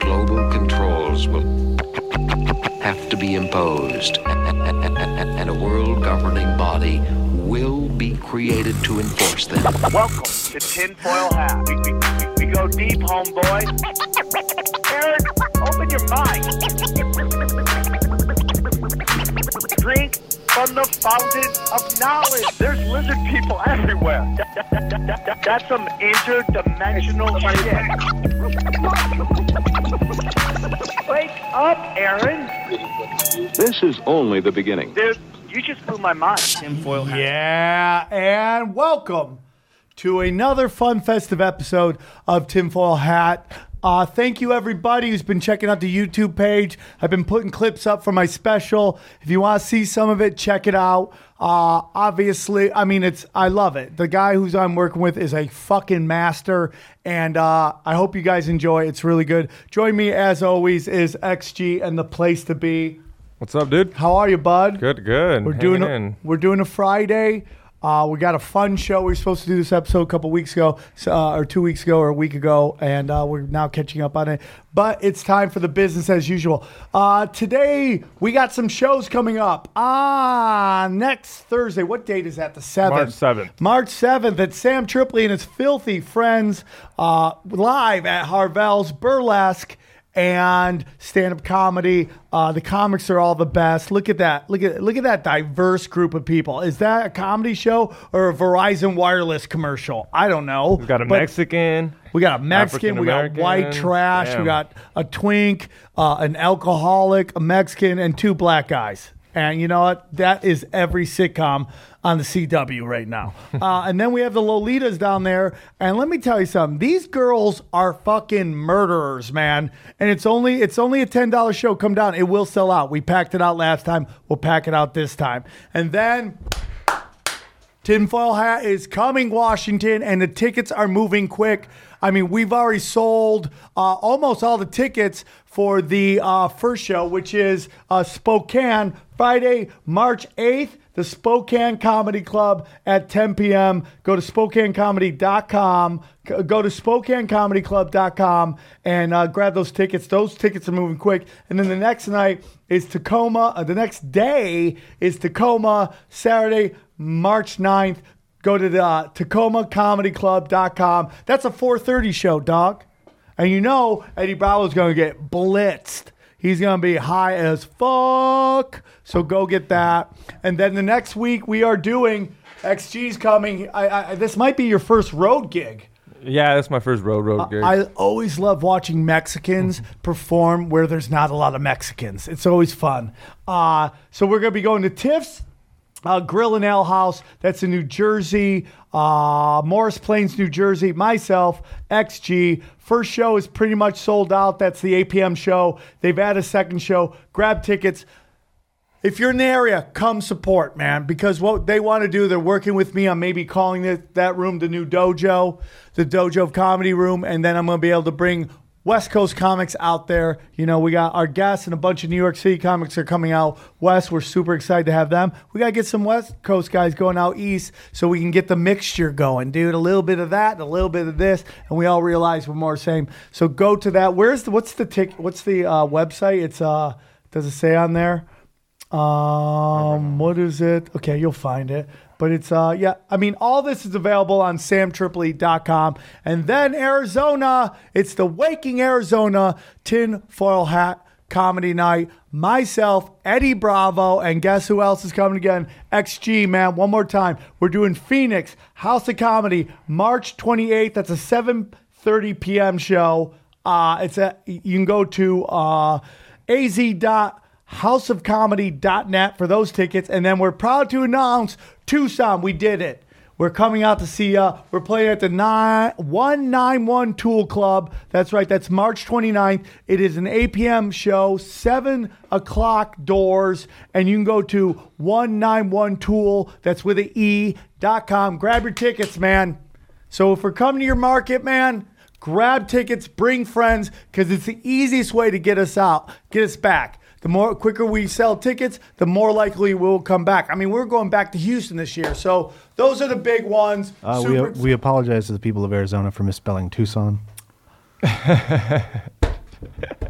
global controls will have to be imposed, and a world governing body will be created to enforce them. Welcome to Tinfoil Hat. We go deep, homeboy. Aaron, open your mind. Drink from the fountain of knowledge. There's lizard people everywhere. That's some interdimensional shit. Wake up, Aaron. This is only the beginning. Dude, you just blew my mind. Tinfoil Hat. Yeah, and welcome to another fun, festive episode of Tinfoil Hat. Thank you, everybody who's been checking out the YouTube page. I've been putting clips up for my special. If you want to see some of it, check it out. Obviously, I mean, I love it. The guy who's I'm working with is a fucking master, and I hope you guys enjoy. It's really good. Join me, as always, is XG and the place to be. What's up, dude? How are you, bud? Good. We're doing a Friday. We got a fun show. We were supposed to do this episode a couple weeks ago, or 2 weeks ago, or a week ago, and we're now catching up on it. But it's time for the business as usual. Today, we got some shows coming up. Next Thursday. What date is that? The 7th? March 7th. March 7th at Sam Tripoli and his filthy friends live at Harvell's Burlesque and stand-up comedy. The comics are all the best. Look at that. Look at that diverse group of people. Is that a comedy show or a Verizon Wireless commercial? I don't know. We got a Mexican. We got a Mexican. We got white trash. Damn. We got a twink, an alcoholic, a Mexican, and two black guys. And you know what? That is every sitcom on the CW right now. And then we have the Lolitas down there. And let me tell you something. These girls are fucking murderers, man. And it's only a $10 show. Come down. It will sell out. We packed it out last time. We'll pack it out this time. And then Tinfoil Hat is coming, Washington, and the tickets are moving quick. I mean, we've already sold almost all the tickets for the first show, which is Spokane, Friday, March 8th, the Spokane Comedy Club at 10 p.m. Go to SpokaneComedy.com. Go to SpokaneComedyClub.com and grab those tickets. Those tickets are moving quick. And then the next night is Tacoma. The next day is Tacoma, Saturday, March 9th. Go to the TacomaComedyClub.com. That's a 4:30 show, dog. And you know Eddie Bravo's going to get blitzed. He's going to be high as fuck. So go get that. And then the next week we are doing, XG's coming. This might be your first road gig. Yeah, that's my first road gig. I always love watching Mexicans perform where there's not a lot of Mexicans. It's always fun. So we're going to be going to Tiff's Grill and Ale House. That's in New Jersey. Morris Plains, New Jersey. Myself, XG. First show is pretty much sold out. That's the 8 p.m. show. They've had a second show. Grab tickets. If you're in the area, come support, man, because what they want to do, they're working with me on maybe calling that room the new dojo, the Dojo of Comedy Room, and then I'm going to be able to bring West Coast comics out there. You know, we got our guests and a bunch of New York City comics are coming out west. We're super excited to have them. We got to get some West Coast guys going out east so we can get the mixture going, dude. A little bit of that and a little bit of this, and we all realize we're more the same. So go to that. What's the website? It's does it say on there? What is it? Okay, you'll find it. But it's, I mean, all this is available on samtripoli.com. And then Arizona, it's the Waking Arizona Tinfoil Hat Comedy Night. Myself, Eddie Bravo, and guess who else is coming again? XG, man. One more time. We're doing Phoenix, House of Comedy, March 28th. That's a 7:30 p.m. show. You can go to az.houseofcomedy.net for those tickets. And then we're proud to announce Tucson. We did it. We're coming out to see you. We're playing at the 191 Tool Club. That's right. That's March 29th. It is an 8 p.m. show, 7 o'clock doors. And you can go to 191tool, that's with an E.com. Grab your tickets, man. So if we're coming to your market, man, grab tickets, bring friends, because it's the easiest way to get us back. The more quicker we sell tickets, the more likely we'll come back. I mean, we're going back to Houston this year. So those are the big ones. We apologize to the people of Arizona for misspelling Tucson.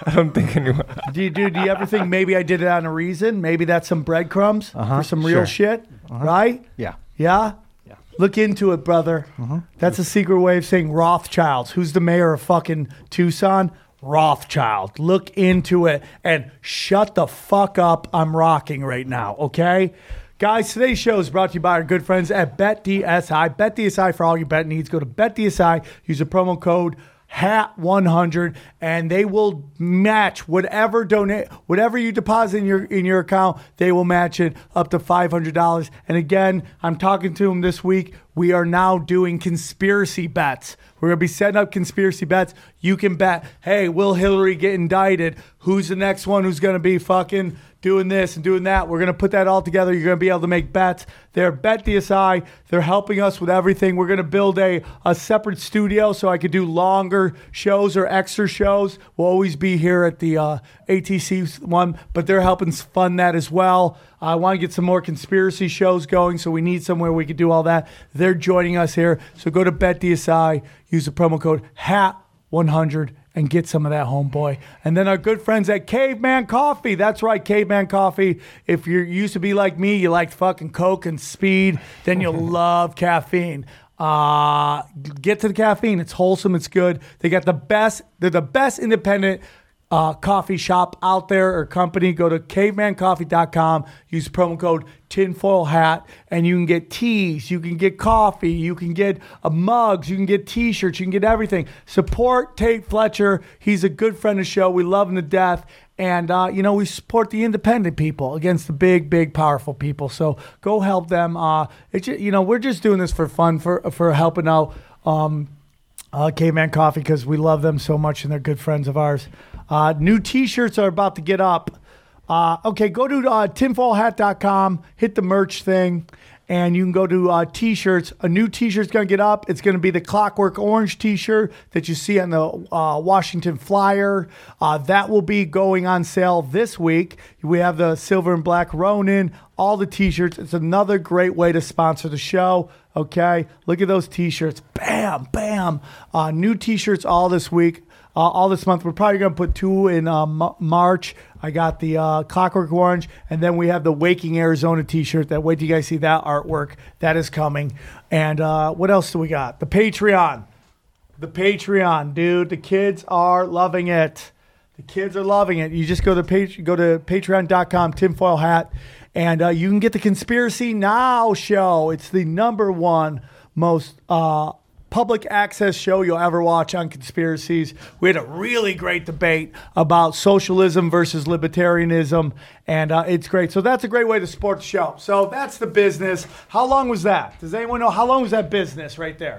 I don't think anyone. Do you ever think maybe I did it on a reason? Maybe that's some breadcrumbs for some real shit, right? Yeah. Yeah? Yeah. Look into it, brother. That's a secret way of saying Rothschilds. Who's the mayor of fucking Tucson? Rothschild. Look into it and shut the fuck up. I'm rocking right now, okay? Guys, today's show is brought to you by our good friends at BetDSI. BetDSI for all your bet needs. Go to BetDSI, use the promo code HAT100, and they will match whatever you deposit in your account. They will match it up to $500. And again, I'm talking to them this week. We are now doing conspiracy bets. We're going to be setting up conspiracy bets. You can bet, hey, will Hillary get indicted? Who's the next one who's going to be fucking doing this and doing that? We're going to put that all together. You're going to be able to make bets. They're BetDSI. They're helping us with everything. We're going to build a separate studio so I could do longer shows or extra shows. We'll always be here at the ATC one, but they're helping fund that as well. I want to get some more conspiracy shows going, so we need somewhere we could do all that. They're joining us here. So go to BetDSI, use the promo code HAT100, and get some of that, homeboy. And then our good friends at Caveman Coffee. That's right, Caveman Coffee. If you used to be like me, you liked fucking Coke and speed, then you'll love caffeine. Get to the caffeine. It's wholesome. It's good. They got the best. They're the best independent coffee shop out there or company. Go to cavemancoffee.com. Use promo code tinfoil hat, and you can get teas, you can get coffee, you can get mugs, you can get t-shirts, you can get everything. Support Tate Fletcher. He's a good friend of the show. We love him to death. And, we support the independent people against the big, big, powerful people. So go help them. We're just doing this for fun, for helping out Caveman Coffee, because we love them so much and they're good friends of ours. New t-shirts are about to get up. Go to tinfoilhat.com, hit the merch thing, and you can go to t-shirts. A new t-shirt's going to get up. It's going to be the Clockwork Orange t-shirt that you see on the Washington Flyer. That will be going on sale this week. We have the Silver and Black Ronin, all the t-shirts. It's another great way to sponsor the show. Okay, look at those t-shirts. Bam, bam. New t-shirts all this week. All this month. We're probably going to put 2 in March. I got the Clockwork Orange, and then we have the Waking Arizona t-shirt. Wait till you guys see that artwork. That is coming. And what else do we got? The Patreon. The Patreon, dude. The kids are loving it. The kids are loving it. You just go to patreon.com, tinfoil hat, and you can get the Conspiracy Now show. It's the #1 most public access show you'll ever watch on conspiracies. We had a really great debate about socialism versus libertarianism, and it's great. So that's a great way to support the show. So that's the business. How long was that? Does anyone know how long was that business right there?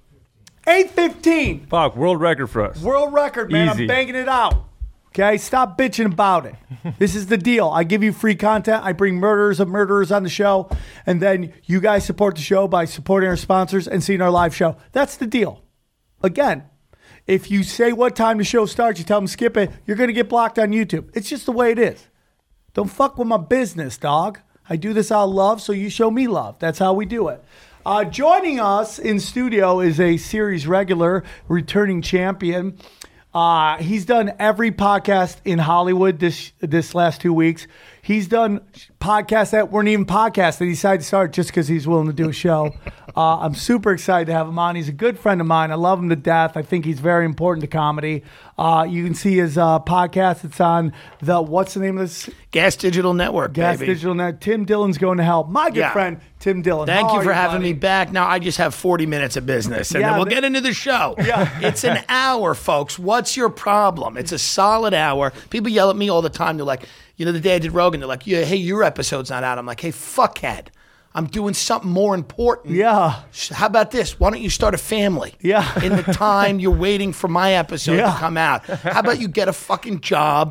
8:15. Fuck, world record for us. World record, man. Easy. I'm banging it out. Okay, stop bitching about it. This is the deal. I give you free content. I bring murderers on the show. And then you guys support the show by supporting our sponsors and seeing our live show. That's the deal. Again, if you say what time the show starts, you tell them skip it, you're going to get blocked on YouTube. It's just the way it is. Don't fuck with my business, dog. I do this out of love, so you show me love. That's how we do it. Joining us in studio is a series regular, returning champion. He's done every podcast in Hollywood this last 2 weeks. He's done podcasts that weren't even podcasts that he decided to start just because he's willing to do a show. I'm super excited to have him on. He's a good friend of mine. I love him to death. I think he's very important to comedy. You can see his podcast. It's on what's the name of this? Gas Digital Network, Gas baby. Digital Network. Tim Dillon's going to help. My good friend, Tim Dillon. Thank How you are for having buddy? me back. Now I just have 40 minutes of business, and then we'll get into the show. Yeah. It's an hour, folks. What's your problem? It's a solid hour. People yell at me all the time. They're like, the day I did Rogan, they're like, hey, your episode's not out. I'm like, hey, fuckhead. I'm doing something more important. Yeah. How about this? Why don't you start a family? Yeah. In the time you're waiting for my episode to come out. How about you get a fucking job,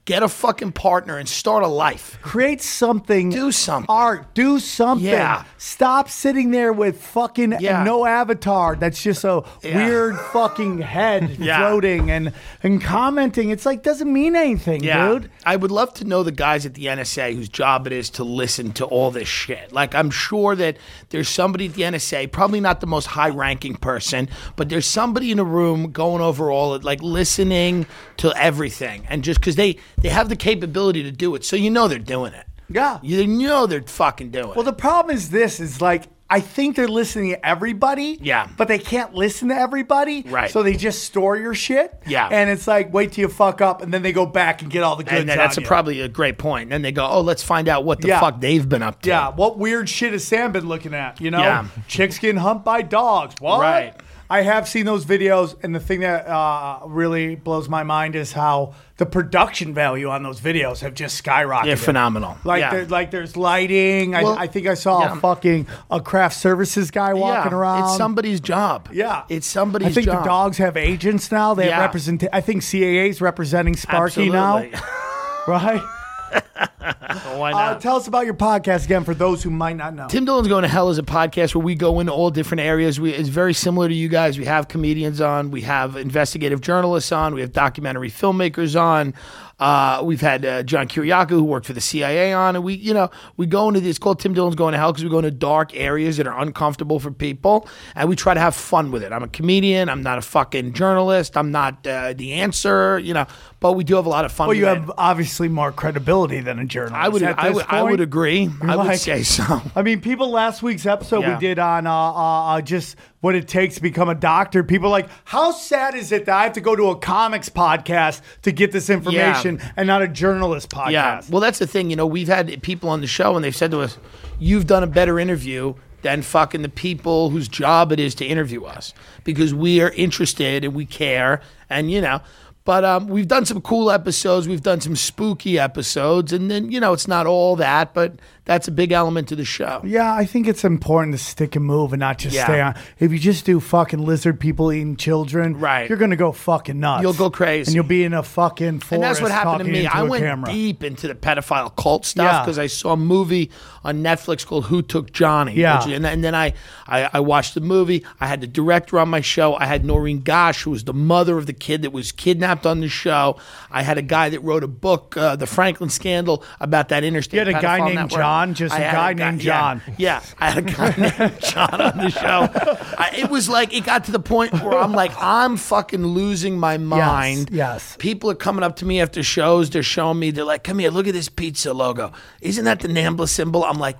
Get a fucking partner and start a life. Create something. Do something. Art. Do something. Yeah. Stop sitting there with fucking no avatar. That's just a weird fucking head floating and commenting. It's like, doesn't mean anything, dude. I would love to know the guys at the NSA whose job it is to listen to all this shit. Like, I'm sure that there's somebody at the NSA, probably not the most high-ranking person, but there's somebody in a room going over all it, like listening to everything. And just because they have the capability to do it, so you know they're doing it. Yeah. You know they're fucking doing it. Well, the problem is this, is like, I think they're listening to everybody. Yeah. But they can't listen to everybody. Right. So they just store your shit. Yeah. And it's like, wait till you fuck up, and then they go back and get all the goods and that's on you. probably a great point. And then they go, oh, let's find out what the fuck they've been up to. Yeah. What weird shit has Sam been looking at? You know? Yeah. Chicks getting humped by dogs. What? Right. I have seen those videos, and the thing that really blows my mind is how the production value on those videos have just skyrocketed. They're phenomenal. Like there's lighting. Well, I think I saw a craft services guy walking around. It's somebody's job. Yeah. It's somebody's job. I think the dogs have agents now. They have I think CAA's representing Sparky now. Right? Why not? Tell us about your podcast again for those who might not know. Tim Dillon's Going to Hell is a podcast where we go into all different areas. It's very similar to you guys. We have comedians on. We have investigative journalists on. We have documentary filmmakers on. We've had John Kiriakou, who worked for the CIA, on, and we go into this. It's called Tim Dillon's Going to Hell because we go into dark areas that are uncomfortable for people, and we try to have fun with it. I'm a comedian. I'm not a fucking journalist. I'm not the answer, but we do have a lot of fun. Well, with you it. have obviously more credibility than a journalist. I would agree. I would say so. I mean, people last week's episode we did on just what it takes to become a doctor. People are like, how sad is it that I have to go to a comics podcast to get this information and not a journalist podcast? Yeah. Well, that's the thing. We've had people on the show and they've said to us, you've done a better interview than fucking the people whose job it is to interview us, because we are interested and we care, and But we've done some cool episodes. We've done some spooky episodes. And then, it's not all that, but that's a big element to the show. Yeah, I think it's important to stick and move and not just stay on. If you just do fucking lizard people eating children, you're going to go fucking nuts. You'll go crazy. And you'll be in a fucking forest. And that's what happened to me. I went deep into the pedophile cult stuff because I saw a movie on Netflix called Who Took Johnny? Yeah. And then I watched the movie. I had the director on my show. I had Noreen Gosh, who was the mother of the kid that was kidnapped on the show. I had a guy that wrote a book, The Franklin Scandal, about that interstate. You had a guy named John? Just a guy named John. Yeah, I had a guy named John on the show. It was like, it got to the point where I'm like, I'm fucking losing my mind. Yes. People are coming up to me after shows. They're showing me, they're like, come here, look at this pizza logo. Isn't that the NAMBLA symbol? I'm like,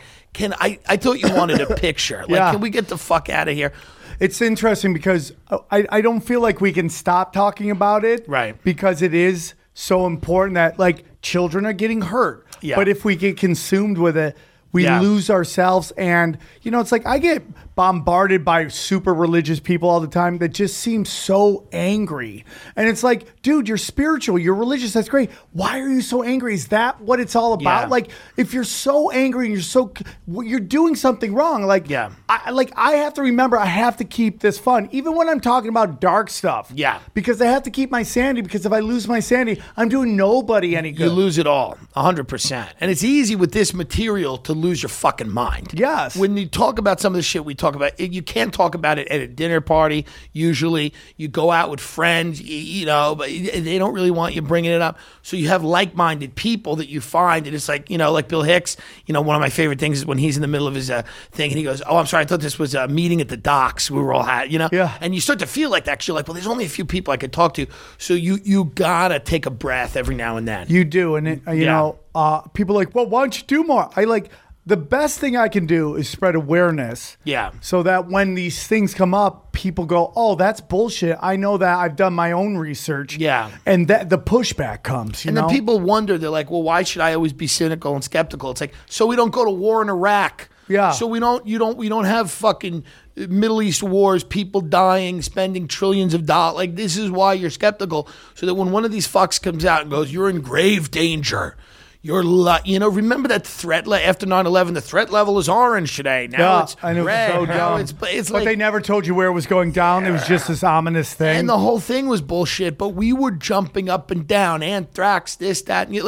I thought you wanted a picture. Like, can we get the fuck out of here? It's interesting because I don't feel like we can stop talking about it. Right. Because it is so important that, like, children are getting hurt. Yeah. But if we get consumed with it, we lose ourselves. And, it's like I get bombarded by super religious people all the time that just seem so angry. And it's like, dude, you're spiritual, you're religious, that's great. Why are you so angry? Is that what it's all about? Yeah. Like, if you're so angry and you're doing something wrong. Like, I have to remember, I have to keep this fun, even when I'm talking about dark stuff. Yeah. Because I have to keep my sanity, because if I lose my sanity, I'm doing nobody any good. You lose it all, 100%. And it's easy with this material to lose your fucking mind. Yes. When you talk about some of the shit we talk about, you can't talk about it at a dinner party. Usually you go out with friends, but they don't really want you bringing it up. So you have like-minded people that you find, and it's like, like Bill Hicks, one of my favorite things is when he's in the middle of his thing and he goes, oh, I'm sorry, I thought this was a meeting at the docks we were all at, Yeah. And you start to feel like that, 'cause you're like, well, there's only a few people I could talk to. So you gotta take a breath every now and then. You do. And, people are like, well, why don't you do more? The best thing I can do is spread awareness. Yeah. So that when these things come up, people go, oh, that's bullshit. I know that. I've done my own research. Yeah. And that the pushback comes, And then people wonder, they're like, well, why should I always be cynical and skeptical? It's like, so we don't go to war in Iraq. Yeah. So we don't have fucking Middle East wars, people dying, spending trillions of dollars. Like, this is why you're skeptical. So that when one of these fucks comes out and goes, you're in grave danger, remember that threat after 9/11, the threat level is orange today. Now it's and it was red. so Now dumb. it's But they never told you where it was going down. It was just this ominous thing. And the whole thing was bullshit, but we were jumping up and down, anthrax, this, that, and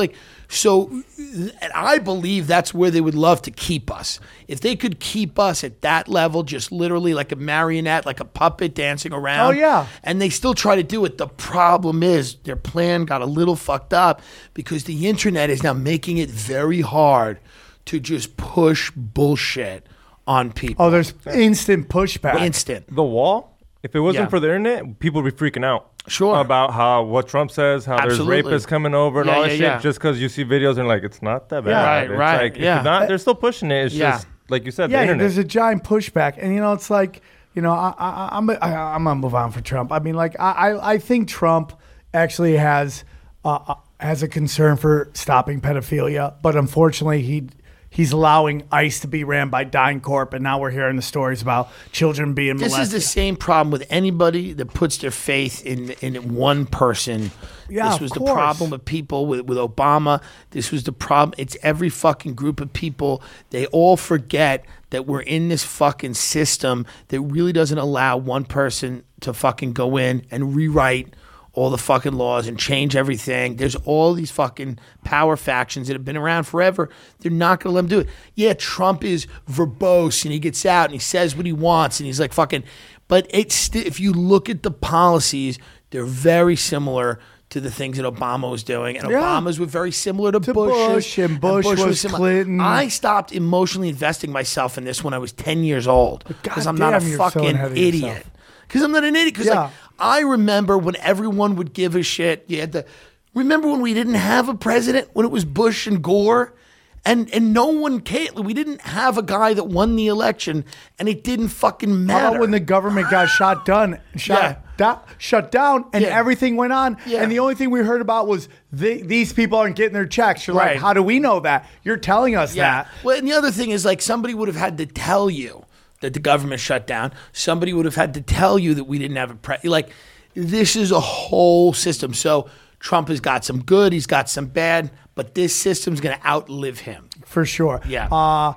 and I believe that's where they would love to keep us. If they could keep us at that level, just literally like a marionette, like a puppet dancing around. Oh, yeah. And they still try to do it. The problem is their plan got a little fucked up because the internet is now making it very hard to just push bullshit on people. Oh, there's instant pushback. Instant. The wall, if it wasn't Yeah. for the internet, people would be freaking out. Sure. About what Trump says, how Absolutely. there's rapists coming over and Yeah, all that yeah, shit, yeah. just because you see videos and it's not that bad. Yeah. It's Right, like, if yeah. you're not, they're still pushing it. It's Yeah. just, like you said, the Yeah, internet. there's a giant pushback, and it's like I'm gonna move on for Trump. I mean, I think Trump actually has a concern for stopping pedophilia, but unfortunately he's allowing ICE to be ran by DynCorp, and now we're hearing the stories about children being This molested. is the same problem with anybody that puts their faith in one person. Yeah, this of was the course. problem with people with Obama. This was the problem. It's every fucking group of people. They all forget that we're in this fucking system that really doesn't allow one person to fucking go in and rewrite all the fucking laws and change everything. There's all these fucking power factions that have been around forever. They're not going to let them do it. Yeah, Trump is verbose and he gets out and he says what he wants and he's like fucking, but if you look at the policies, they're very similar to the things that Obama was doing. And Yeah. Obama's were very similar to Bush, and Bush was similar. Clinton. I stopped emotionally investing myself in this when I was 10 years old because I'm not a goddamn, you're so fucking ahead of idiot. yourself. Because I'm not an idiot. Because Yeah. I remember when everyone would give a shit. Remember when we didn't have a president, when it was Bush and Gore? And no one cared. We didn't have a guy that won the election, and it didn't fucking matter. How about when the government got shut down, and Yeah. everything went on, Yeah. and the only thing we heard about was these people aren't getting their checks. You're Right. like, how do we know that? You're telling us that. Well, and the other thing is somebody would have had to tell you that the government shut down. Somebody would have had to tell you that we didn't have a this is a whole system. So Trump has got some good, he's got some bad, but this system's going to outlive him. For sure. Yeah.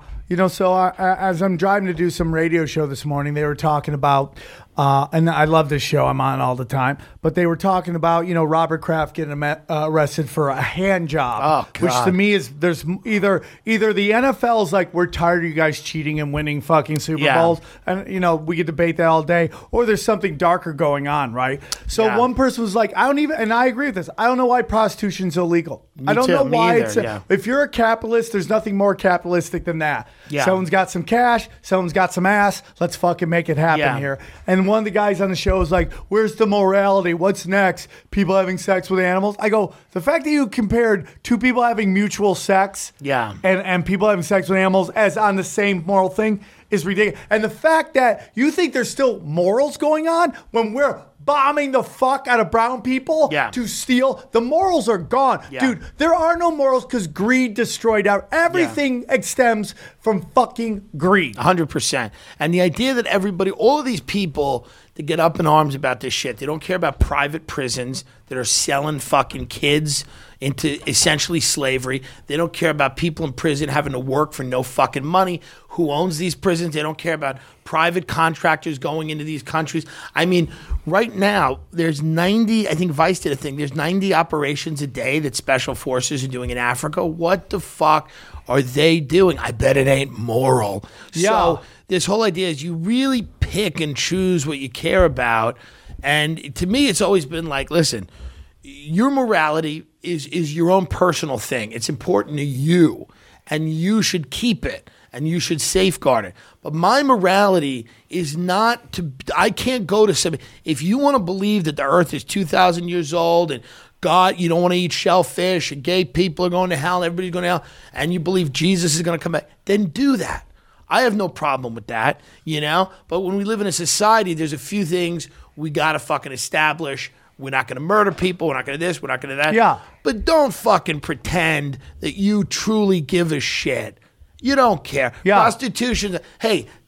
As I'm driving to do some radio show this morning, they were talking about, and I love this show, I'm on all the time, but they were talking about, Robert Kraft getting arrested for a hand job. Oh, God. Which to me is, there's either the NFL is like, we're tired of you guys cheating and winning fucking Super Yeah. Bowls, and, we could debate that all day, or there's something darker going on, right? So Yeah. one person was like, and I agree with this, I don't know why prostitution's illegal. I don't too. know Me why either, it's, yeah. if you're a capitalist, there's nothing more capitalistic than that. Yeah. Someone's got some cash, someone's got some ass, let's fucking make it happen Yeah. here. And one of the guys on the show was like, where's the morality? What's next? People having sex with animals? I go, the fact that you compared two people having mutual sex Yeah. and people having sex with animals as on the same moral thing is ridiculous. And the fact that you think there's still morals going on when we're bombing the fuck out of brown people Yeah. to steal, the morals are gone. Yeah. Dude, there are no morals because greed destroyed everything stems from fucking greed. 100%. And the idea that all of these people that get up in arms about this shit, they don't care about private prisons that are selling fucking kids into essentially slavery. They don't care about people in prison having to work for no fucking money. Who owns these prisons? They don't care about private contractors going into these countries. I mean, right now, there's 90, I think Vice did a thing, there's 90 operations a day that special forces are doing in Africa. What the fuck are they doing? I bet it ain't moral. Yeah. So this whole idea is you really pick and choose what you care about. And to me, it's always been like, listen, your morality is your own personal thing. It's important to you, and you should keep it, and you should safeguard it. But my morality is not to, I can't go to somebody, if you want to believe that the earth is 2,000 years old and God, you don't want to eat shellfish and gay people are going to hell, everybody's going to hell, and you believe Jesus is going to come back, then do that. I have no problem with that, But when we live in a society, there's a few things we got to fucking establish. We're not going to murder people. We're not going to this. We're not going to that. Yeah. But don't fucking pretend that you truly give a shit. You don't care. Yeah. Prostitution. Hey,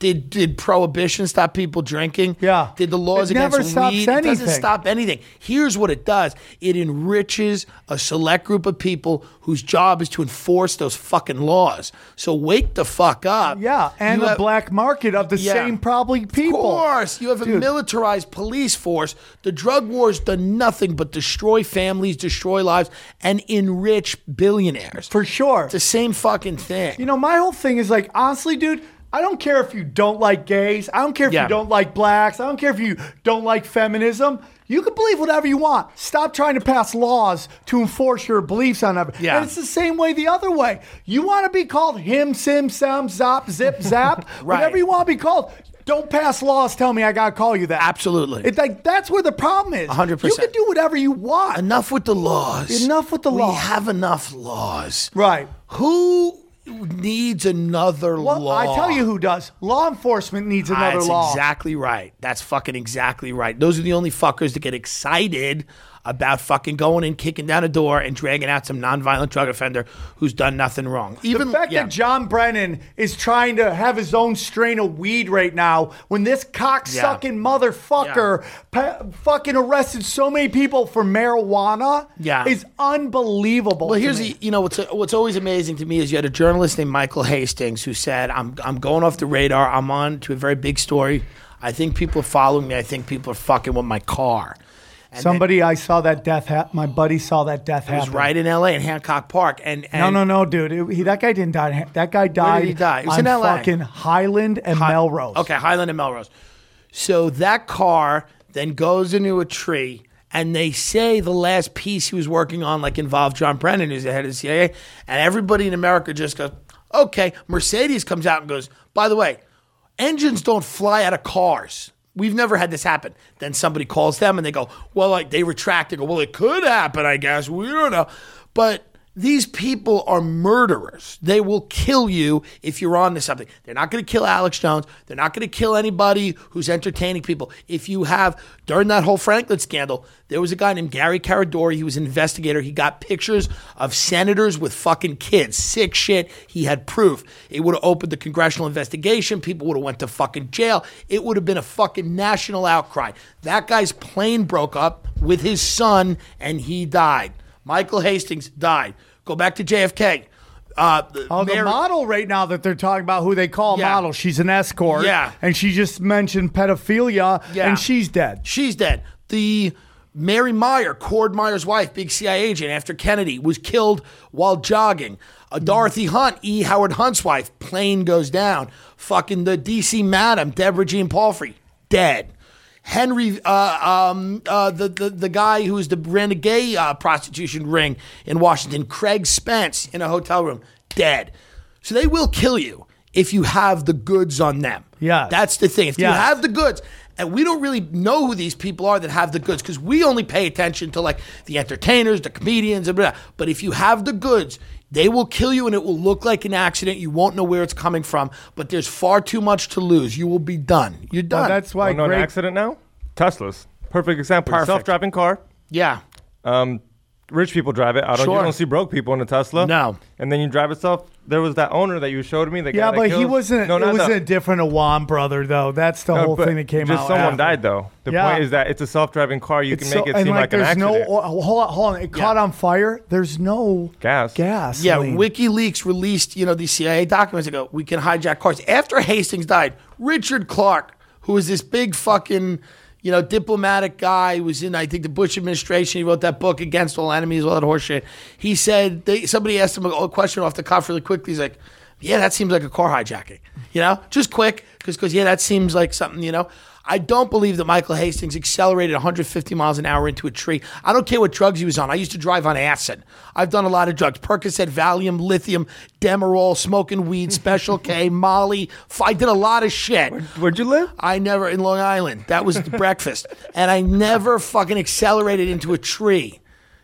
Did prohibition stop people drinking? Yeah. Did the laws It never against stops weed? It doesn't anything. stop anything. Here's what it does. It enriches a select group of people whose job is to enforce those fucking laws. So wake the fuck up. Yeah, and You the have- black market of the Yeah. same probably people. Of course. You have a Dude. militarized police force. The drug war's done nothing but destroy families, destroy lives, and enrich billionaires. For sure. It's the same fucking thing. You know, my whole thing is like, honestly, dude, I don't care if you don't like gays. I don't care if Yeah. you don't like blacks. I don't care if you don't like feminism. You can believe whatever you want. Stop trying to pass laws to enforce your beliefs on everything. Yeah. And it's the same way the other way. You want to be called him, sim, sam, zop, zip, zap, Right. whatever you want to be called. Don't pass laws. Tell me I got to call you that. Absolutely. It's like, that's where the problem is. 100%. You can do whatever you want. Enough with the laws. Enough with the We laws. have enough laws. Right. Who needs another Well, law? I tell you who does. Law enforcement needs another That's law. exactly right. That's fucking exactly right. Those are the only fuckers that get excited about fucking going and kicking down a door and dragging out some nonviolent drug offender who's done nothing wrong. The fact that John Brennan is trying to have his own strain of weed right now, when this cocksucking motherfucker fucking arrested so many people for marijuana, is unbelievable. Well, to here's me. what's always amazing to me is you had a journalist named Michael Hastings who said, "I'm going off the radar. I'm on to a very big story. I think people are following me. I think people are fucking with my car." And Somebody, I saw that death happen. My buddy saw that death it was happen. right in L.A. in Hancock Park. And No, dude. That guy didn't die. That guy died did he die? It was on in LA. fucking Highland and Melrose. Okay, Highland and Melrose. So that car then goes into a tree, and they say the last piece he was working on like involved John Brennan, who's the head of the CIA, and everybody in America just goes, okay. Mercedes comes out and goes, by the way, engines don't fly out of cars. We've never had this happen. Then somebody calls them and they go, well, like they retract. They go, well, it could happen, I guess. We don't know. But these people are murderers. They will kill you if you're on to something. They're not going to kill Alex Jones. They're not going to kill anybody who's entertaining people. If you have, during that whole Franklin scandal, there was a guy named Gary Caradori. He was an investigator. He got pictures of senators with fucking kids. Sick shit. He had proof. It would have opened the congressional investigation. People would have went to fucking jail. It would have been a fucking national outcry. That guy's plane broke up with his son and he died. Michael Hastings died. Go back to JFK. The model right now that they're talking about, who they call a model, she's an escort. Yeah. And she just mentioned pedophilia, and she's dead. She's dead. The Mary Meyer, Cord Meyer's wife, big CIA agent after Kennedy, was killed while jogging. Dorothy Hunt, E. Howard Hunt's wife, plane goes down. Fucking the D.C. Madam, Deborah Jean Palfrey, dead. Henry, the guy who was ran the gay prostitution ring in Washington, Craig Spence, in a hotel room, dead. So they will kill you if you have the goods on them. Yeah, that's the thing. If you Yes. have the goods, and we don't really know who these people are that have the goods because we only pay attention to like the entertainers, the comedians, and blah. But if you have the goods, they will kill you and it will look like an accident. You won't know where it's coming from, but there's far too much to lose. You will be done. You're done. Well, that's why an accident now? Teslas. Perfect example. Perfect. Self-driving car. Yeah. Rich people drive it. You Sure. don't see broke people in a Tesla. No. And then you drive itself. There was that owner that you showed me. The guy Yeah, that but he killed- wasn't. No, it not was the- a different Awan brother, though. That's the No, whole but thing that came just out. someone after. died, though. The Yeah. point is that it's a self-driving car. You can make it and seem like an there's accident. hold on. It caught on fire. There's no Gas. Yeah, gasoline. WikiLeaks released, these CIA documents ago. We can hijack cars. After Hastings died, Richard Clark, who was this big fucking, diplomatic guy, who was in, I think, the Bush administration. He wrote that book, Against All Enemies, all that horse shit. He said, somebody asked him a question off the cuff really quickly. He's like, yeah, that seems like a car hijacking. Just quick, because yeah, that seems like something, I don't believe that Michael Hastings accelerated 150 miles an hour into a tree. I don't care what drugs he was on. I used to drive on acid. I've done a lot of drugs. Percocet, Valium, lithium, Demerol, smoking weed, Special K, Molly. I did a lot of shit. Where'd you live? I never, in Long Island. That was breakfast. And I never fucking accelerated into a tree,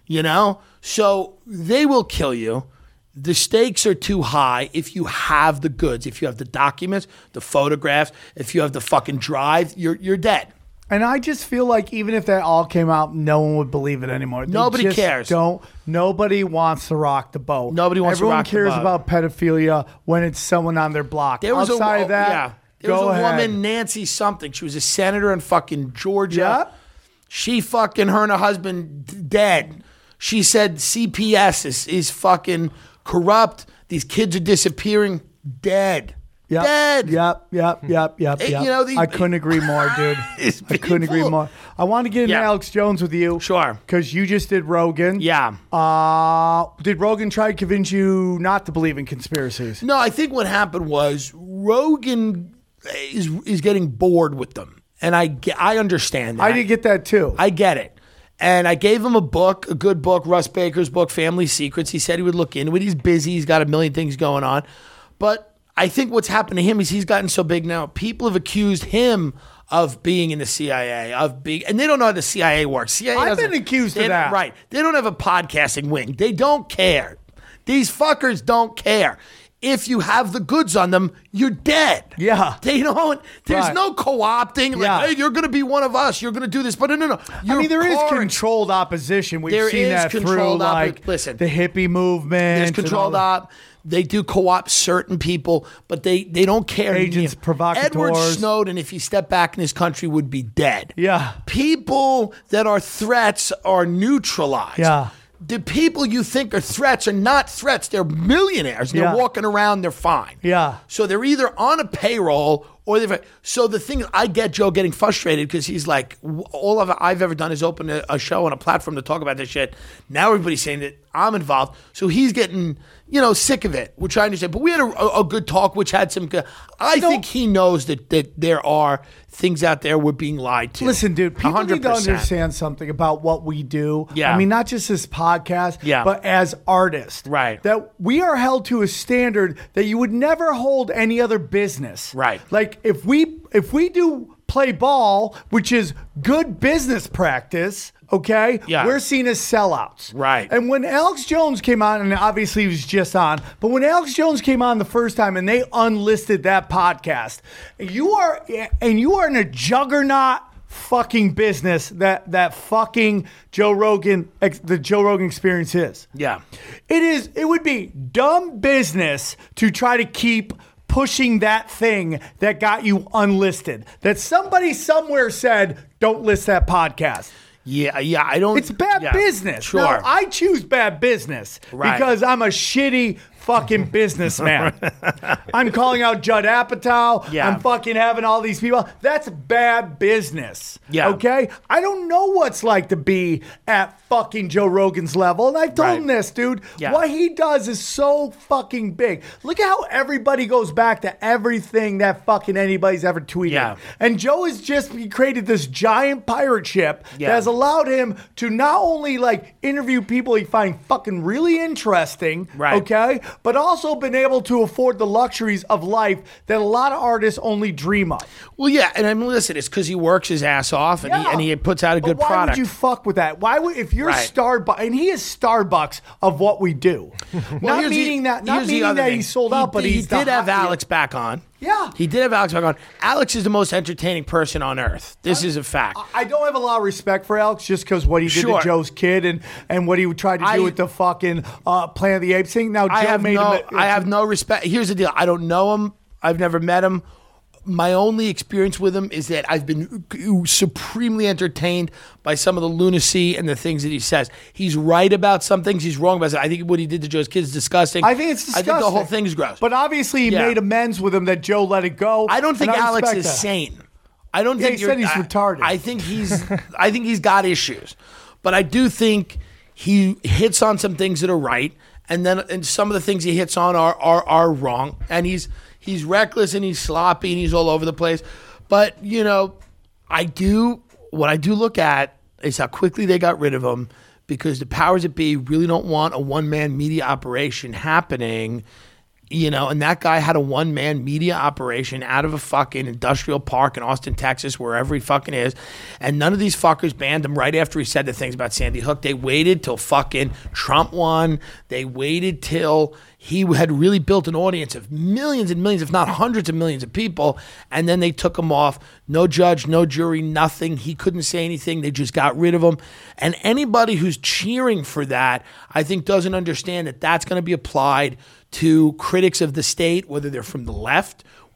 So they will kill you. The stakes are too high if you have the goods, if you have the documents, the photographs, if you have the fucking drive, you're dead. And I just feel like even if that all came out, no one would believe it anymore. They Nobody just cares. Nobody wants to rock the boat. Nobody wants to rock the boat. Everyone cares about pedophilia when it's someone on their block. There was Outside of that, There was Go a ahead. woman, Nancy something. She was a senator in fucking Georgia. Yeah. She fucking, her and her husband dead. She said CPS is fucking corrupt. These kids are disappearing. Dead. Yep. Dead. Yep. Hey, you know, I couldn't agree more, dude. These I couldn't agree people- more. I want to get into Yeah. Alex Jones with you. Sure. Because you just did Rogan. Yeah. Did Rogan try to convince you not to believe in conspiracies? No, I think what happened was Rogan is getting bored with them. And I understand that. I did get that too. I get it. And I gave him a book, a good book, Russ Baker's book, Family Secrets. He said he would look into it. He's busy. He's got a million things going on. But I think what's happened to him is he's gotten so big now. People have accused him of being in the CIA, and they don't know how the CIA works. CIA I've doesn't- been accused they of don't- that. Right. They don't have a podcasting wing. They don't care. These fuckers don't care. If you have the goods on them, you're dead. Yeah. They don't. There's Right. no co-opting. Like, Yeah. hey, you're going to be one of us. You're going to do this. But no. I mean, there is You're controlled opposition. We've There seen is that through controlled like listen, the hippie movement. there's and all controlled that. op. They do co-opt certain people, but they don't care. Agents, provocateurs. Edward Snowden, if he stepped back in his country, would be dead. Yeah. People that are threats are neutralized. Yeah. The people you think are threats are not threats. They're millionaires. They're Yeah. walking around. They're fine. Yeah. So they're either on a payroll or they're. So the thing is, I get Joe getting frustrated because he's like, all I've ever done is open a show on a platform to talk about this shit. Now everybody's saying that I'm involved. So he's getting, sick of it, which I understand. But we had a good talk, which had some. I think he knows that there are things out there we're being lied to. Listen, dude, people 100%. need to understand something about what we do. Yeah. I mean, not just this podcast, Yeah. but as artists. Right. That we are held to a standard that you would never hold any other business. Right. Like if we do play ball, which is good business practice, okay? Yeah. We're seen as sellouts. Right. And when Alex Jones came on, and obviously he was just on, but when Alex Jones came on the first time and they unlisted that podcast, you are in a juggernaut fucking business that fucking the Joe Rogan experience is. Yeah. It would be dumb business to try to keep pushing that thing that got you unlisted. That somebody somewhere said, don't list that podcast. Yeah, I don't. It's bad business. Sure. Now, I choose bad business Right. because I'm a shitty fucking businessman. I'm calling out Judd Apatow. Yeah. I'm fucking having all these people. That's bad business. Yeah. Okay? I don't know what's like to be at fucking Joe Rogan's level. And I've told Right. him this, dude. Yeah. What he does is so fucking big. Look at how everybody goes back to everything that fucking anybody's ever tweeted. Yeah. And Joe has just created this giant pirate ship Yeah. that has allowed him to not only like interview people he finds fucking really interesting, Right. okay, but also been able to afford the luxuries of life that a lot of artists only dream of. Well, yeah, and I mean, listen, it's because he works his ass off and he puts out a But good why product. would you fuck with that? Why would if you're Right. Starbucks and he is Starbucks of what we do? not here's meaning the- that not here's the meaning other that thing. he sold out, but he he's did the have hot- Alex back on. Yeah. He did have Alex back on. Alex is the most entertaining person on earth. This is a fact. I don't have a lot of respect for Alex just because what he did Sure. to Joe's kid and what he tried to do with the fucking Planet of the Apes thing. Now Joe I have made no, him. I have no respect. Here's the deal. I don't know him. I've never met him. My only experience with him is that I've been supremely entertained by some of the lunacy and the things that he says. He's right about some things. He's wrong about some. I think what he did to Joe's kids is disgusting. I think it's disgusting. I think the whole thing's gross. But obviously he Yeah. made amends with him that Joe let it go. I don't think and I Alex respect is that. sane. I don't Yeah, think he said he's retarded. I think he's got issues, but I do think he hits on some things that are right, and some of the things he hits on are wrong, and he's reckless and he's sloppy and he's all over the place. But what I do look at is how quickly they got rid of him because the powers that be really don't want a one-man media operation happening. And that guy had a one-man media operation out of a fucking industrial park in Austin, Texas, wherever he fucking is. And none of these fuckers banned him right after he said the things about Sandy Hook. They waited till fucking Trump won. They waited till he had really built an audience of millions and millions, if not hundreds of millions of people. And then they took him off. No judge, no jury, nothing. He couldn't say anything. They just got rid of him. And anybody who's cheering for that, I think doesn't understand that that's going to be applied to critics of the state, whether they're from the left,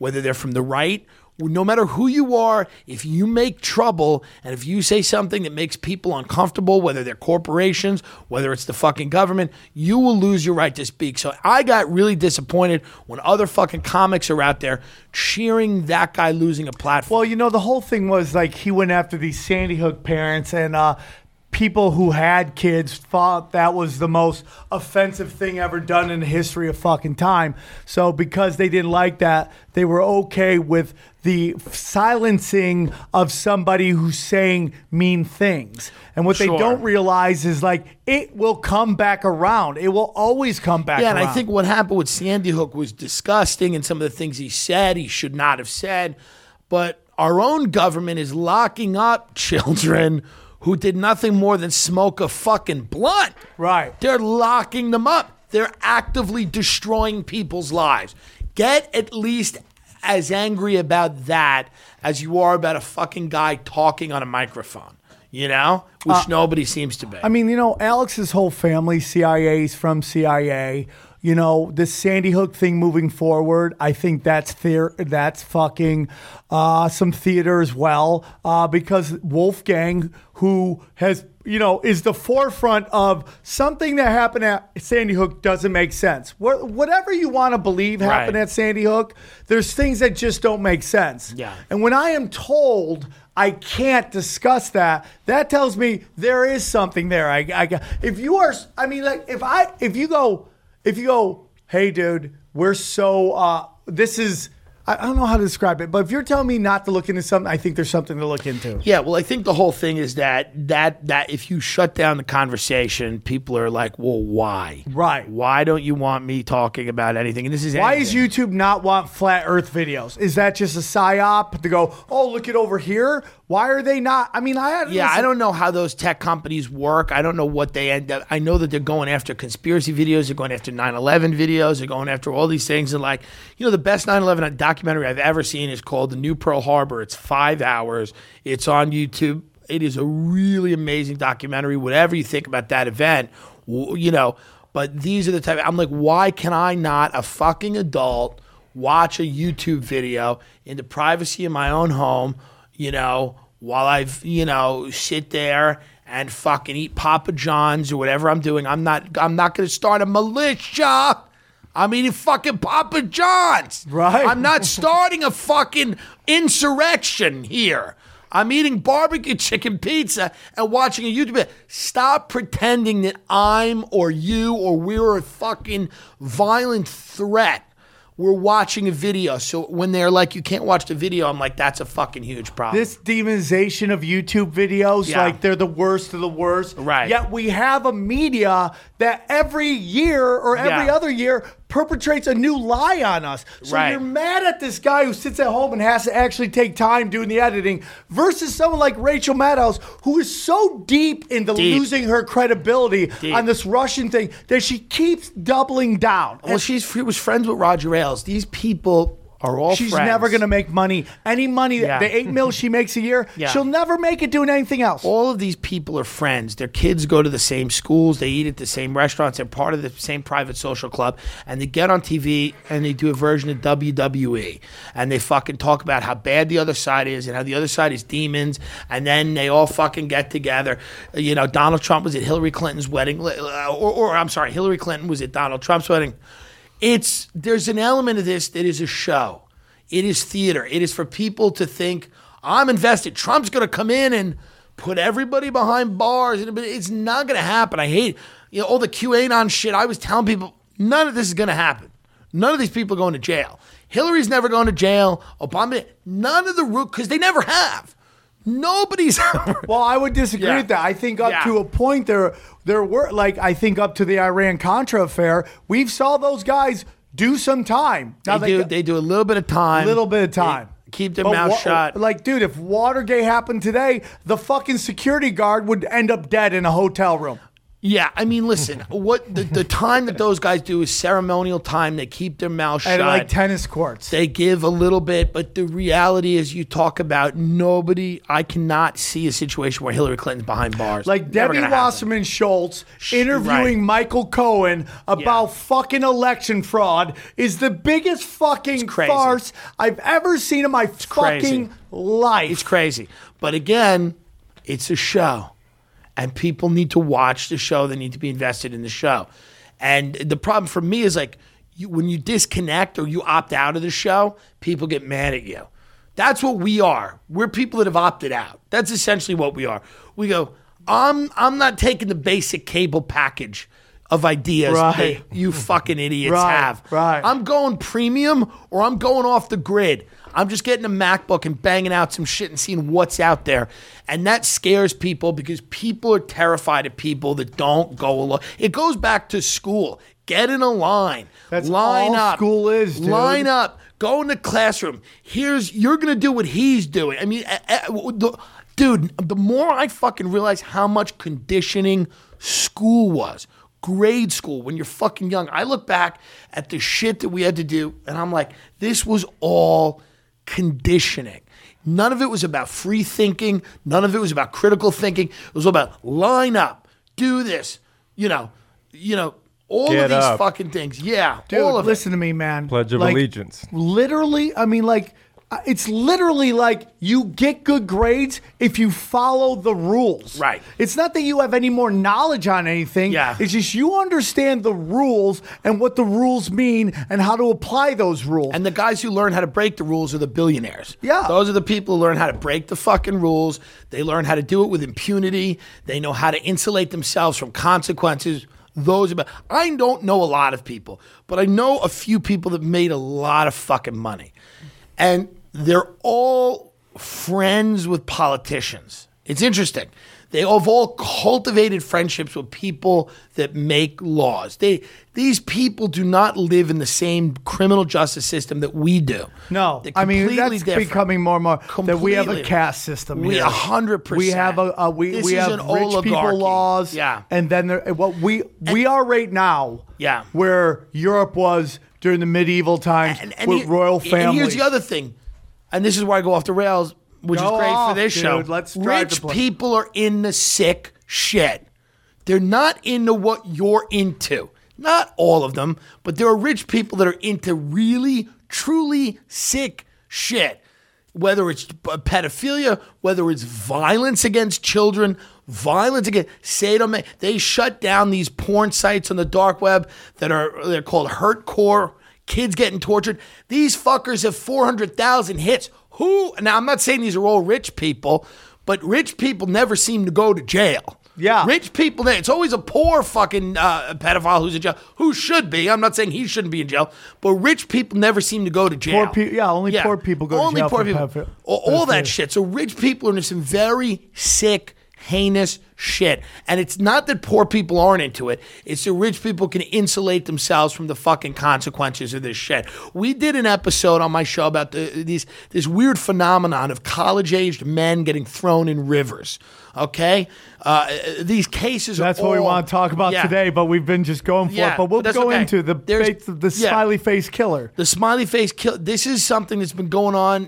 whether they're from the right, no matter who you are, if you make trouble and if you say something that makes people uncomfortable, whether they're corporations, whether it's the fucking government, you will lose your right to speak. So I got really disappointed when other fucking comics are out there cheering that guy losing a platform. Well, the whole thing was like he went after these Sandy Hook parents, and people who had kids thought that was the most offensive thing ever done in the history of fucking time. So because they didn't like that, they were okay with the silencing of somebody who's saying mean things. And what they don't realize is like it will come back around. It will always come back around. Yeah, and I think what happened with Sandy Hook was disgusting, and some of the things he said he should not have said. But our own government is locking up children who did nothing more than smoke a fucking blunt. Right. They're locking them up. They're actively destroying people's lives. Get at least as angry about that as you are about a fucking guy talking on a microphone, which nobody seems to be. I mean, Alex's whole family, CIA's from CIA. This Sandy Hook thing moving forward, I think that's fucking some theater as well, because Wolfgang, who has, is the forefront of something that happened at Sandy Hook doesn't make sense. Whatever you want to believe happened at Sandy Hook, there's things that just don't make sense. Yeah. And when I am told I can't discuss that, that tells me there is something there. If you go, hey, dude, we're so, this is, I don't know how to describe it, but if you're telling me not to look into something, I think there's something to look into. Yeah, well, I think the whole thing is that if you shut down the conversation, people are like, well, why? Right. Why don't you want me talking about anything? And this is why does YouTube not want flat Earth videos? Is that just a psyop to go, oh, look it over here? Why are they not? I mean, I don't know how those tech companies work. I don't know what they end up. I know that they're going after conspiracy videos. They're going after 9/11 videos. They're going after all these things. And the best 9/11 documentary I've ever seen is called The New Pearl Harbor. It's 5 hours. It's on YouTube. It is a really amazing documentary. Whatever you think about that event, but these are the type. I'm like, why can I not, a fucking adult, watch a YouTube video in the privacy of my own home? While I've, sit there and fucking eat Papa John's or whatever I'm doing. I'm not going to start a militia. I'm eating fucking Papa John's. Right. I'm not starting a fucking insurrection here. I'm eating barbecue chicken pizza and watching a YouTube video. Stop pretending that I'm or you or we're a fucking violent threat. We're watching a video. So when they're like, you can't watch the video, I'm like, that's a fucking huge problem. This demonization of YouTube videos, like they're the worst of the worst. Right. Yet we have a media that every year or every other year perpetrates a new lie on us. So you're mad at this guy who sits at home and has to actually take time doing the editing versus someone like Rachel Maddow, who is so deep into losing her credibility on this Russian thing that she keeps doubling down. Well, she was friends with Roger Ailes. These people are all She's friends. never going to make money. Any money, the $8 million she makes a year, she'll never make it doing anything else. All of these people are friends. Their kids go to the same schools. They eat at the same restaurants. They're part of the same private social club. And they get on TV and they do a version of WWE. And they fucking talk about how bad the other side is and how the other side is demons. And then they all fucking get together. Donald Trump was at Hillary Clinton's wedding. Hillary Clinton was at Donald Trump's wedding. There's an element of this that is a show. It is theater. It is for people to think, I'm invested. Trump's going to come in and put everybody behind bars. It's not going to happen. I hate all the QAnon shit. I was telling people, none of this is going to happen. None of these people are going to jail. Hillary's never going to jail. Obama, none of the because they never have. Nobody's ever. Well, I would disagree with that. I think up to a point there were, I think up to the Iran-Contra affair, we've saw those guys do some time. Now they do a little bit of time. Keep their mouth shut. Dude, if Watergate happened today, the fucking security guard would end up dead in a hotel room. Yeah, I mean, listen, what the time that those guys do is ceremonial time. They keep their mouth shut. At like tennis courts. They give a little bit, but the reality is you talk about I cannot see a situation where Hillary Clinton's behind bars. Like Never Debbie gonna happen. Wasserman Schultz interviewing right. Michael Cohen about fucking election fraud is the biggest fucking crazy. farce I've ever seen in my fucking life. It's crazy. But again, it's a show. And people need to watch the show. They need to be invested in the show. And the problem for me is like when you disconnect or you opt out of the show, people get mad at you. That's what we are. We're people that have opted out. That's essentially what we are. We go, I'm not taking the basic cable package of ideas Right. that you fucking idiots Right, have. right. I'm going premium or I'm going off the grid. I'm just getting a MacBook and banging out some shit and seeing what's out there. And that scares people because people are terrified of people that don't go along. It goes back to school. Get in a line. That's line all up. school is, dude. Line up. Go in the classroom. You're going to do what he's doing. I mean, dude, the more I fucking realize how much conditioning school was. Grade school, when you're fucking young. I look back at the shit that we had to do, and I'm like, this was all conditioning. None of it was about free thinking. None of it was about critical thinking. It was all about line up, do this, all Get of these up. fucking things. Yeah, Dude, all of listen to me, man. Pledge of Like, Allegiance. Literally, I mean, like, it's literally like you get good grades if you follow the rules. Right. It's not that you have any more knowledge on anything. Yeah. It's just you understand the rules and what the rules mean and how to apply those rules. And the guys who learn how to break the rules are the billionaires. Yeah. Those are the people who learn how to break the fucking rules. They learn how to do it with impunity. They know how to insulate themselves from consequences. I don't know a lot of people, but I know a few people that made a lot of fucking money. And they're all friends with politicians. It's interesting. They have all cultivated friendships with people that make laws. These people do not live in the same criminal justice system that we do. No, They're I mean completely that's different. becoming more and more that we have a Completely. caste system. We here. 100%. We have This we is have an rich people oligarchy. laws. Yeah. and then what we are right now. Yeah. where Europe was during the medieval times with royal families. And here's the other thing, and this is where I go off the rails, which Go is great off, for this dude. show. Let's drive the Rich plane. people are into sick shit. They're not into what you're into. Not all of them, but there are rich people that are into really, truly sick shit. Whether it's pedophilia, whether it's violence against children, violence against sadomasochism. They shut down these porn sites on the dark web they're called hurtcore. Kids getting tortured. These fuckers have 400,000 hits. Now I'm not saying these are all rich people, but rich people never seem to go to jail. Yeah. Rich people, it's always a poor fucking pedophile who's in jail, who should be. I'm not saying he shouldn't be in jail, but rich people never seem to go to jail. Only poor people go to jail for pedophilia. All that shit. So rich people are into some very sick, heinous shit. And it's not that poor people aren't into it. It's that rich people can insulate themselves from the fucking consequences of this shit. We did an episode on my show about this weird phenomenon of college-aged men getting thrown in rivers. Okay? These cases That's are what we all- want to talk about Yeah. today, but we've been just going for Yeah, it. But we'll but that's go okay. into There's- the yeah. smiley face killer. The smiley face kill. This is something that's been going on,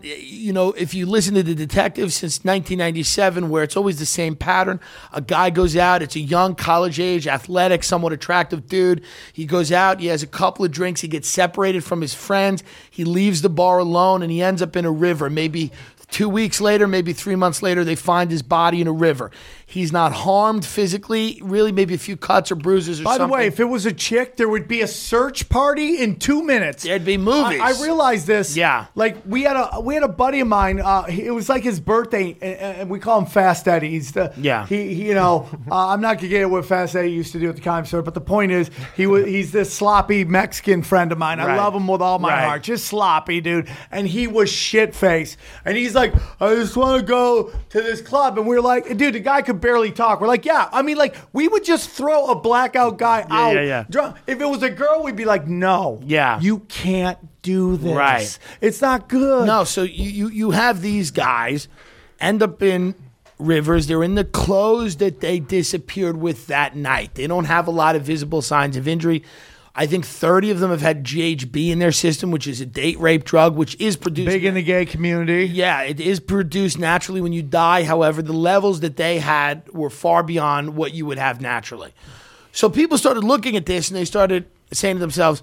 if you listen to The Detective since 1997, where it's always the same pattern. A guy goes out, it's a young, college-age, athletic, somewhat attractive dude. He goes out, he has a couple of drinks, he gets separated from his friends, he leaves the bar alone, and he ends up in a river. Maybe 2 weeks later, maybe 3 months later, they find his body in a river. He's not harmed physically, really, maybe a few cuts or bruises or By something. the way, if it was a chick, there would be a search party in 2 minutes. There'd be movies. I realized this. Yeah. Like we had a buddy of mine. It was like his birthday, and we call him Fast Eddie. I'm not gonna get what Fast Eddie used to do at the Comedy Store, but the point is, he's this sloppy Mexican friend of mine. I Right. love him with all my Right. heart. Just sloppy, dude. And he was shit faced, and he's like, I just want to go to this club, and we're like, dude, the guy could barely talk. We're like, yeah. I mean, like, we would just throw a blackout guy out. yeah. Drunk. If it was a girl, we'd be like, no. Yeah. You can't do this. Right. It's not good. No, so you have these guys end up in rivers. They're in the clothes that they disappeared with that night. They don't have a lot of visible signs of injury. I think 30 of them have had GHB in their system, which is a date rape drug, which is produced. Big in the gay community. Yeah, it is produced naturally when you die. However, the levels that they had were far beyond what you would have naturally. So people started looking at this and they started saying to themselves,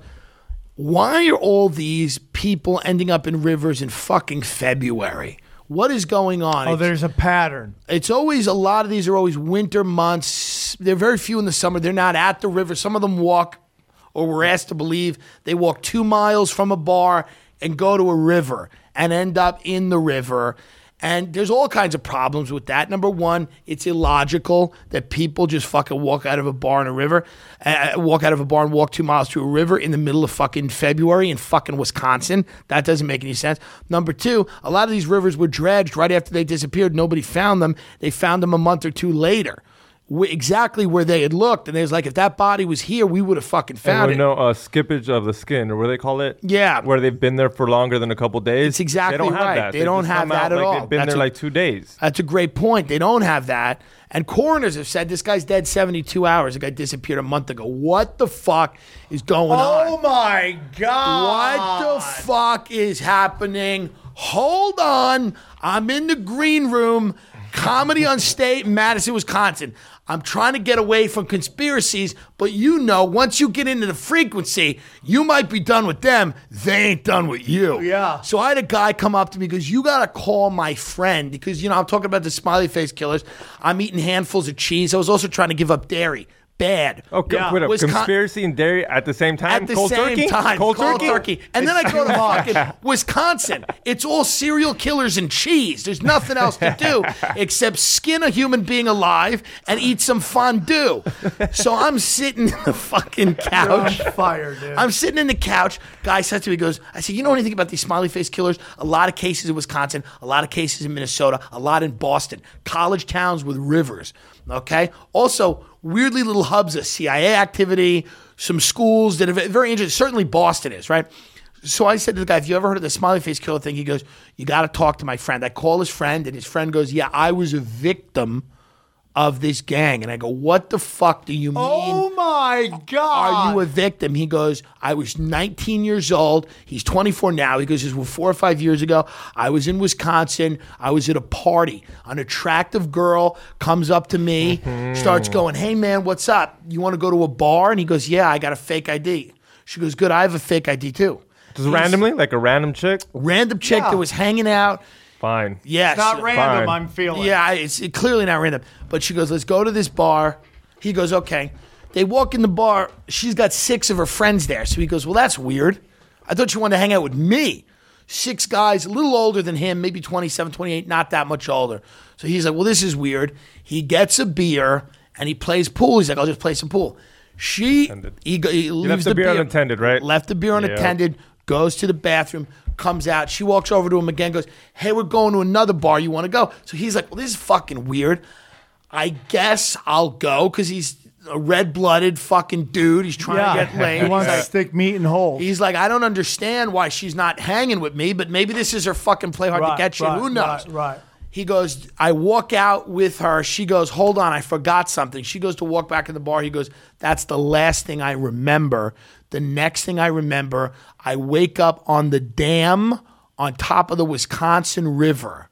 why are all these people ending up in rivers in fucking February? What is going on? Oh, there's a pattern. It's always, a lot of these are always winter months. They're very few in the summer. They're not at the river. Some of them walk, or we're asked to believe, they walk 2 miles from a bar and go to a river and end up in the river. And there's all kinds of problems with that. Number one, it's illogical that people just fucking walk out of a bar and walk 2 miles to a river in the middle of fucking February in fucking Wisconsin. That doesn't make any sense. Number two, a lot of these rivers were dredged right after they disappeared. Nobody found them. They found them a month or two later. Exactly where they had looked, and they was like, if that body was here, we would have fucking found it. Skippage of the skin, or what do they call it? Yeah. Where they've been there for longer than a couple days. It's exactly they don't have right. That. They don't just have come that out at like all. They've been That's there like 2 days. That's a great point. They don't have that. And coroners have said this guy's dead 72 hours. The guy disappeared a month ago. What the fuck is going on? Oh my God. What the fuck is happening? Hold on. I'm in the green room. Comedy on State in Madison, Wisconsin. I'm trying to get away from conspiracies, but once you get into the frequency, you might be done with them. They ain't done with you. Yeah. So I had a guy come up to me because you got to call my friend because, I'm talking about the smiley face killers. I'm eating handfuls of cheese. I was also trying to give up dairy. Bad. Okay, wait up. Conspiracy and dairy at the same time? At the Cold same turkey? time. Cold turkey. And then I go to fucking Wisconsin. It's all serial killers and cheese. There's nothing else to do except skin a human being alive and eat some fondue. So I'm sitting in the fucking couch. You're on fire, dude. I'm sitting in the couch. Guy says to me, he goes, I said, you know anything about these smiley face killers? A lot of cases in Wisconsin, a lot of cases in Minnesota, a lot in Boston. College towns with rivers. Okay? Also, weirdly little hubs of CIA activity, some schools that are very interesting. Certainly Boston is, right? So I said to the guy, have you ever heard of the smiley face killer thing? He goes, you got to talk to my friend. I call his friend, and his friend goes, yeah, I was a victim of this gang. And I go, what the fuck do you mean? Oh my God. Are you a victim? He goes, I was 19 years old. He's 24 now. He goes, this was 4 or 5 years ago. I was in Wisconsin. I was at a party. An attractive girl comes up to me, starts going, hey man, what's up? You want to go to a bar? And he goes, yeah, I got a fake ID. She goes, good, I have a fake ID too. Just randomly? Like a random chick? Random chick that was hanging out. Fine. Yes. Not random, Fine. I'm feeling. Yeah, it's clearly not random. But she goes, let's go to this bar. He goes, okay. They walk in the bar. She's got 6 of her friends there. So he goes, well, that's weird. I thought you wanted to hang out with me. 6 guys, a little older than him, maybe 27, 28, not that much older. So he's like, well, this is weird. He gets a beer and he plays pool. He's like, I'll just play some pool. He leaves left the beer unattended, right? Left the beer unattended, goes to the bathroom, comes out. She walks over to him again, goes, hey, we're going to another bar. You want to go? So he's like, well, this is fucking weird. I guess I'll go because he's a red-blooded fucking dude. He's trying to get laid. He wants to stick meat in holes. He's like, I don't understand why she's not hanging with me, but maybe this is her fucking play hard to get shit. Who knows? Right. He goes, I walk out with her. She goes, hold on, I forgot something. She goes to walk back in the bar. He goes, that's the last thing I remember. The next thing I remember, I wake up on the dam on top of the Wisconsin River.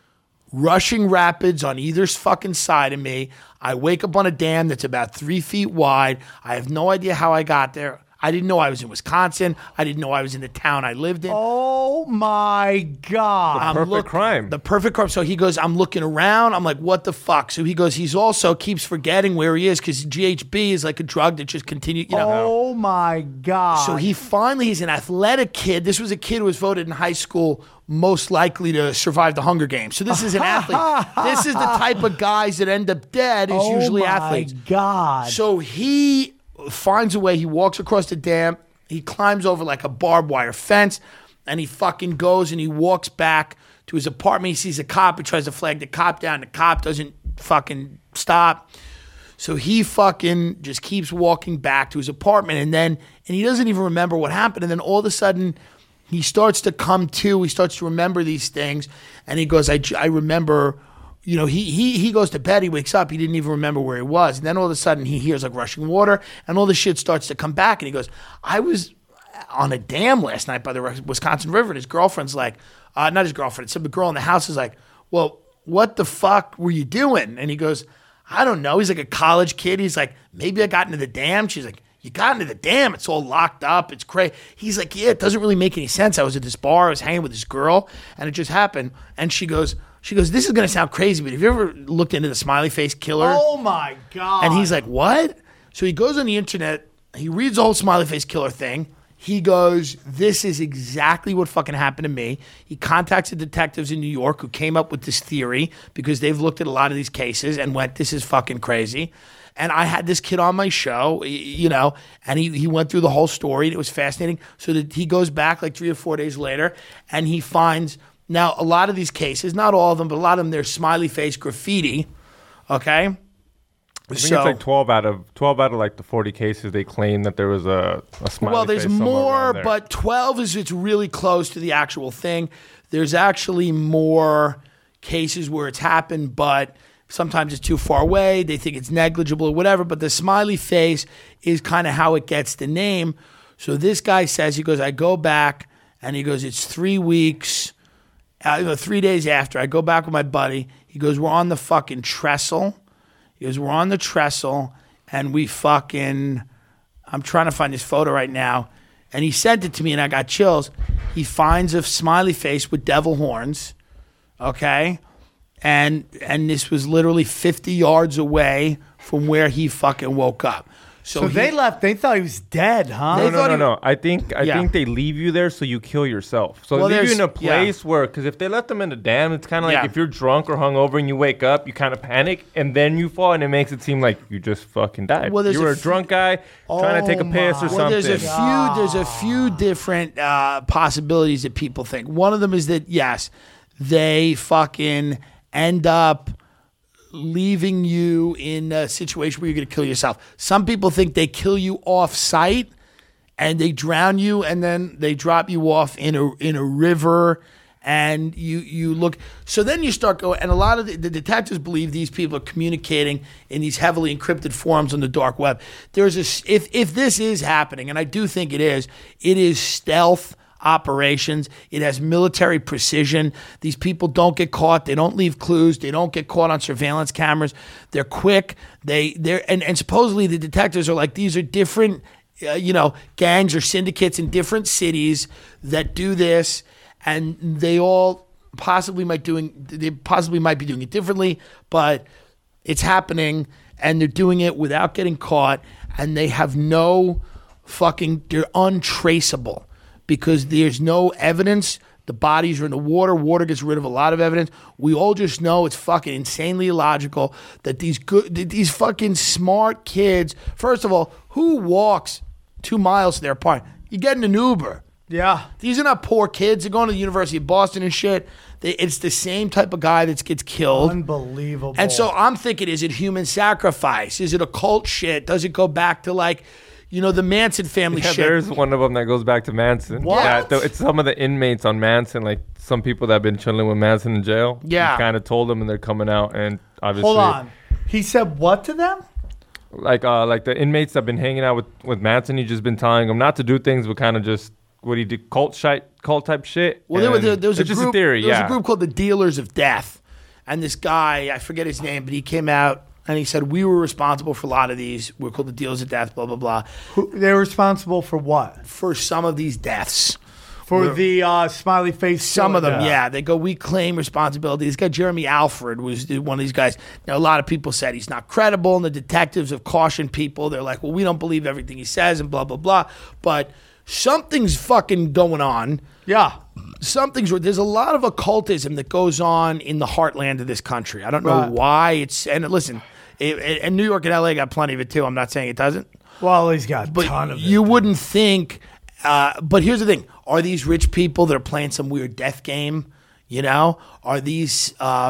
Rushing rapids on either fucking side of me. I wake up on a dam that's about 3 feet wide. I have no idea how I got there. I didn't know I was in Wisconsin. I didn't know I was in the town I lived in. Oh my God. Perfect crime. The perfect crime. So he goes, I'm looking around. I'm like, what the fuck? So he goes, he's also keeps forgetting where he is because GHB is like a drug that just continues. Oh my God. So he's an athletic kid. This was a kid who was voted in high school most likely to survive the Hunger Games. So this is an athlete. This is the type of guys that end up dead is usually athletes. Oh my God. So he finds a way. He walks across the dam. He climbs over like a barbed wire fence, and he fucking goes and he walks back to his apartment. He sees a cop. He tries to flag the cop down. The cop doesn't fucking stop. So he fucking just keeps walking back to his apartment, and he doesn't even remember what happened. And then all of a sudden, he starts to come to. He starts to remember these things, and he goes, I remember, he goes to bed, he wakes up, he didn't even remember where he was. And then all of a sudden he hears like rushing water and all this shit starts to come back. And he goes, I was on a dam last night by the Wisconsin River. And his girlfriend's like, not his girlfriend, some girl in the house is like, well, what the fuck were you doing? And he goes, I don't know. He's like a college kid. He's like, maybe I got into the dam. She's like, you got into the dam. It's all locked up. It's crazy. He's like, yeah, it doesn't really make any sense. I was at this bar. I was hanging with this girl, and it just happened. And she goes, this is going to sound crazy, but have you ever looked into the smiley face killer? Oh, my God. And he's like, what? So he goes on the internet. He reads the whole smiley face killer thing. He goes, this is exactly what fucking happened to me. He contacts the detectives in New York who came up with this theory because they've looked at a lot of these cases and went, this is fucking crazy. And I had this kid on my show, and he went through the whole story. And it was fascinating. So that he goes back like 3 or 4 days later, and he finds, now a lot of these cases, not all of them, but a lot of them, they're smiley face graffiti, okay? I think it's like 12 out of like the 40 cases they claim that there was a smiley Well, there's face somewhere more, around there. but 12 is it's really close to the actual thing. There's actually more cases where it's happened, but sometimes it's too far away. They think it's negligible or whatever, but the smiley face is kind of how it gets the name. So this guy says, he goes, I go back, and he goes, it's 3 weeks, 3 days after. I go back with my buddy. He goes, we're on the fucking trestle. He goes, we're on the trestle, and we fucking, I'm trying to find this photo right now, and he sent it to me, and I got chills. He finds a smiley face with devil horns, okay? And this was literally 50 yards away from where he fucking woke up. So they left. They thought he was dead, huh? No. I think they leave you there so you kill yourself. So they leave you in a place where, because if they left them in the dam, it's kind of like if you're drunk or hungover and you wake up, you kind of panic and then you fall, and it makes it seem like you just fucking died. Well, you were a drunk guy trying to take a piss or something. There's a few different possibilities that people think. One of them is that yes, they fucking end up leaving you in a situation where you're going to kill yourself. Some people think they kill you off site and they drown you and then they drop you off in a river and you look. So then you start going, and a lot of the detectives believe these people are communicating in these heavily encrypted forums on the dark web. There's if this is happening, and I do think it is stealth operations. It has military precision. These people don't get caught. They don't leave clues. They don't get caught on surveillance cameras. They're quick. And supposedly the detectives are like, these are different, gangs or syndicates in different cities that do this, and they all possibly might be doing it differently, but it's happening, and they're doing it without getting caught, and they have they're untraceable. Because there's no evidence. The bodies are in the water. Water gets rid of a lot of evidence. We all just know it's fucking insanely illogical that these fucking smart kids, first of all, who walks 2 miles to their apartment? You get in an Uber. Yeah. These are not poor kids. They're going to the University of Boston and shit. It's the same type of guy that gets killed. Unbelievable. And so I'm thinking, is it human sacrifice? Is it occult shit? Does it go back to like, the Manson family shit? There's one of them that goes back to Manson. What? It's some of the inmates on Manson, like some people that have been chilling with Manson in jail. Yeah. Kind of told them, and they're coming out, and obviously. Hold on. He said what to them? Like the inmates that have been hanging out with Manson, he's just been telling them not to do things, but kind of just what he did, cult type shit. Well, there was a just group. A theory. There was a group called the Dealers of Death, and this guy, I forget his name, but he came out. And he said, we were responsible for a lot of these. We're called the Dealers of Death, blah, blah, blah. They're responsible for what? For some of these deaths. For the smiley face. Some of them, yeah. They go, we claim responsibility. This guy, Jeremy Alfred, was one of these guys. Now, a lot of people said he's not credible, and the detectives have cautioned people. They're like, well, we don't believe everything he says, and blah, blah, blah. But something's fucking going on. Yeah. There's a lot of occultism that goes on in the heartland of this country. I don't know why and listen, and New York and LA got plenty of it too. I'm not saying it doesn't. Well, he's got a ton of it. You wouldn't think, but here's the thing. Are these rich people that are playing some weird death game? Are these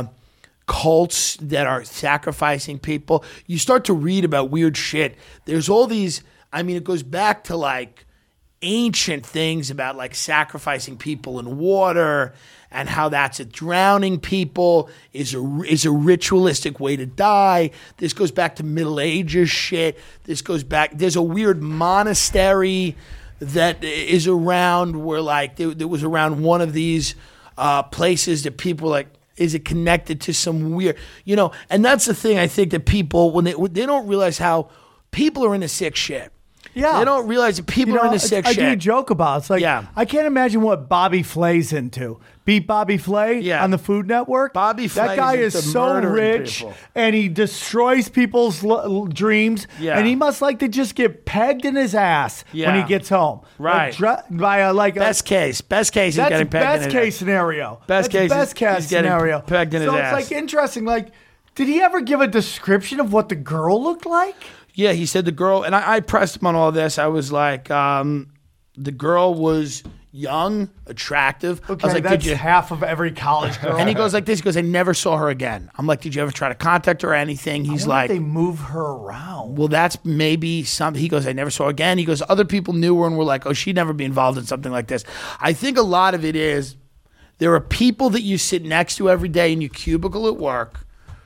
cults that are sacrificing people? You start to read about weird shit. There's all these, it goes back to like ancient things about like sacrificing people in water and how that's drowning people is a ritualistic way to die. This goes back to Middle Ages shit. This goes back. There's a weird monastery that is around where like there was around one of these places that people like. Is it connected to some weird, And that's the thing. I think that people when they don't realize how people are into sick shit. Yeah. They don't realize that people are into sick shit. I do joke about it. It's like, I can't imagine what Bobby Flay's into. Beat Bobby Flay on the Food Network? Bobby Flay that guy is so rich, and he destroys people's dreams, and he must like to just get pegged in his ass when he gets home. Right. Best case. Best case he's getting pegged in his ass. Best case scenario. Best case scenario. Pegged in his ass. So it's like interesting. Like, did he ever give a description of what the girl looked like? Yeah, he said the girl, and I pressed him on all this. I was like, the girl was young, attractive. Okay, I was like, that's did you? Half of every college girl. And he goes like this. He goes, I never saw her again. I'm like, did you ever try to contact her or anything? He's like, they move her around. Well, that's maybe something. He goes, I never saw her again. He goes, other people knew her and were like, oh, she'd never be involved in something like this. I think a lot of it is there are people that you sit next to every day in your cubicle at work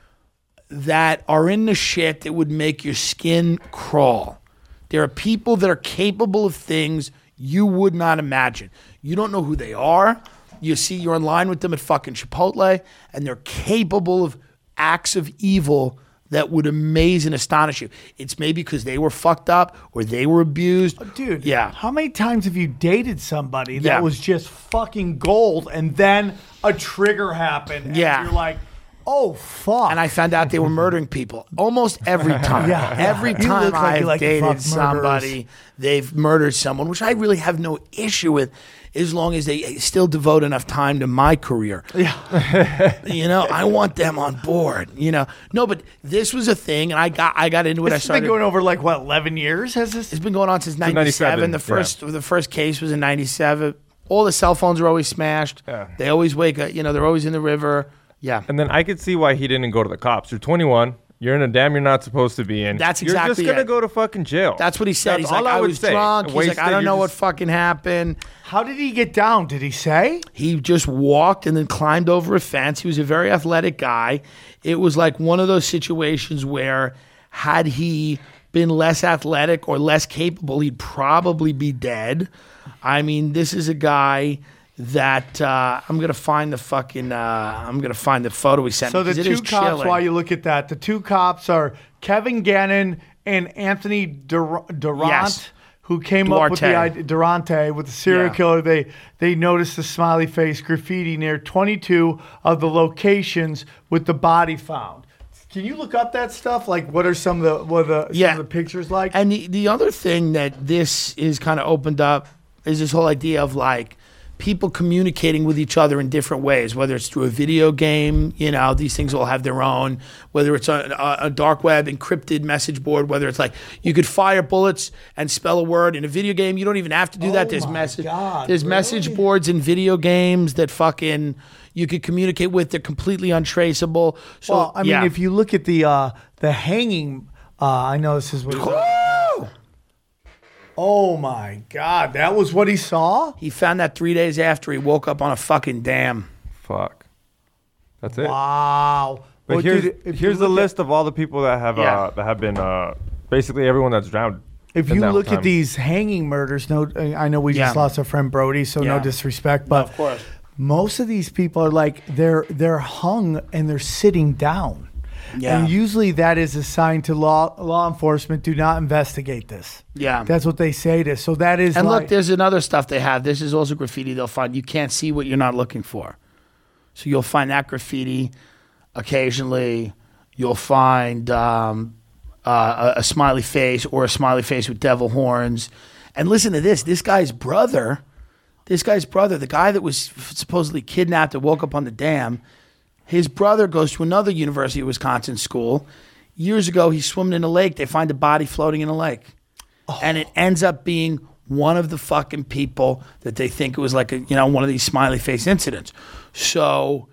that are in the shit that would make your skin crawl. There are people that are capable of things you would not imagine. You don't know who they are. You're in line with them at fucking Chipotle, and they're capable of acts of evil that would amaze and astonish you. It's maybe because they were fucked up or they were abused. Dude, yeah. How many times have you dated somebody that was just fucking gold, and then a trigger happened, and you're like, oh, fuck. And I found out they were murdering people almost every time. Every time I've dated somebody, they've murdered someone, which I really have no issue with as long as they still devote enough time to my career. Yeah. I want them on board. No, but this was a thing, and I got into it. It's been going over 11 years, has this? It's been going on since 97. The first case was in 97. All the cell phones are always smashed. Yeah. They always wake up, they're always in the river. Yeah. And then I could see why he didn't go to the cops. You're 21. You're in a dam you're not supposed to be in. That's exactly You're just going to go to fucking jail. That's what he said. He's like, I was drunk. He's like, I don't know what fucking happened. How did he get down? Did he say? He just walked and then climbed over a fence. He was a very athletic guy. It was like one of those situations where had he been less athletic or less capable, he'd probably be dead. I mean, this is a guy that I'm gonna find the photo he sent me. So the two cops, while you look at that, the two cops are Kevin Gannon and Anthony Durant, who came up with the idea, Durante, with the serial killer. They noticed the smiley face graffiti near 22 of the locations with the body found. Can you look up that stuff? Like, what are some of the pictures like? And the other thing that this is kind of opened up is this whole idea of like people communicating with each other in different ways, whether it's through a video game, these things all have their own, whether it's a dark web encrypted message board, whether it's like you could fire bullets and spell a word in a video game. You don't even have to do that. There's message boards in video games that fucking you could communicate with. They're completely untraceable. So, if you look at the hanging, I know this is what. Oh my God, that was what he saw? He found that 3 days after he woke up on a fucking dam. Fuck. That's it. Wow. But here's the list of all the people that have been basically everyone that's drowned. If you look at these hanging murders, I know we just lost our friend Brody, so no disrespect, but of course. Most of these people are like they're hung and they're sitting down. Yeah. And usually that is a sign to law enforcement, do not investigate this. Yeah. That's what they say to. So that is. And look, there's another stuff they have. This is also graffiti they'll find. You can't see what you're not looking for. So you'll find that graffiti. Occasionally you'll find a smiley face or a smiley face with devil horns. And listen to this. This guy's brother, the guy that was supposedly kidnapped and woke up on the dam, his brother goes to another University of Wisconsin school. Years ago, he's swimming in a lake. They find a body floating in a lake. Oh. And it ends up being one of the fucking people that they think it was like one of these smiley face incidents. So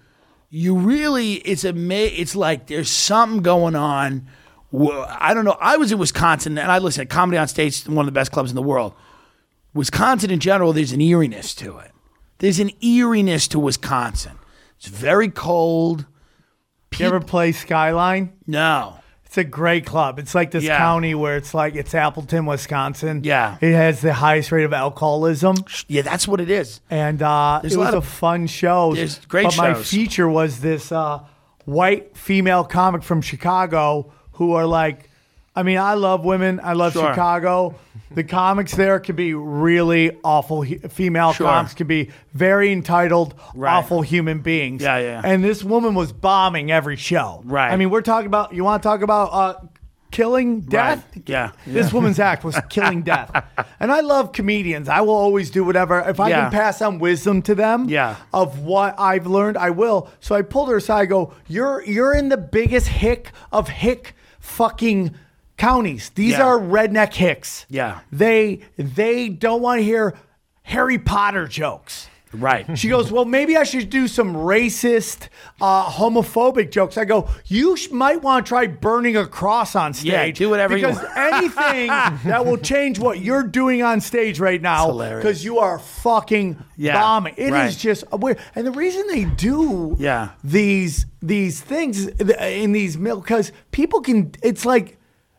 it's like there's something going on. I don't know. I was in Wisconsin, and I listened to Comedy on Stage, one of the best clubs in the world. Wisconsin in general, there's an eeriness to it. There's an eeriness to Wisconsin. It's very cold. You ever play Skyline? No. It's a great club. It's like this county where it's Appleton, Wisconsin. Yeah. It has the highest rate of alcoholism. Yeah, that's what it is. And it was a fun show. There's great but shows. My feature was this white female comic from Chicago who are like, I mean, I love women. I love Chicago. The comics there can be really awful. Female comics can be very entitled, awful human beings. Yeah. And this woman was bombing every show. Right. I mean, we're talking about, you want to talk about killing death? Right. Yeah. This woman's act was killing death. And I love comedians. I will always do whatever. If I can pass on wisdom to them of what I've learned, I will. So I pulled her aside. I go, you're in the biggest hick of hick fucking counties. These are redneck hicks. Yeah. They don't want to hear Harry Potter jokes. Right. She goes, well, maybe I should do some racist, homophobic jokes. I go, you might want to try burning a cross on stage. Yeah, do whatever you want. Because anything that will change what you're doing on stage right now, because you are fucking bombing. It is just weird. And the reason they do these things in these because people can, it's like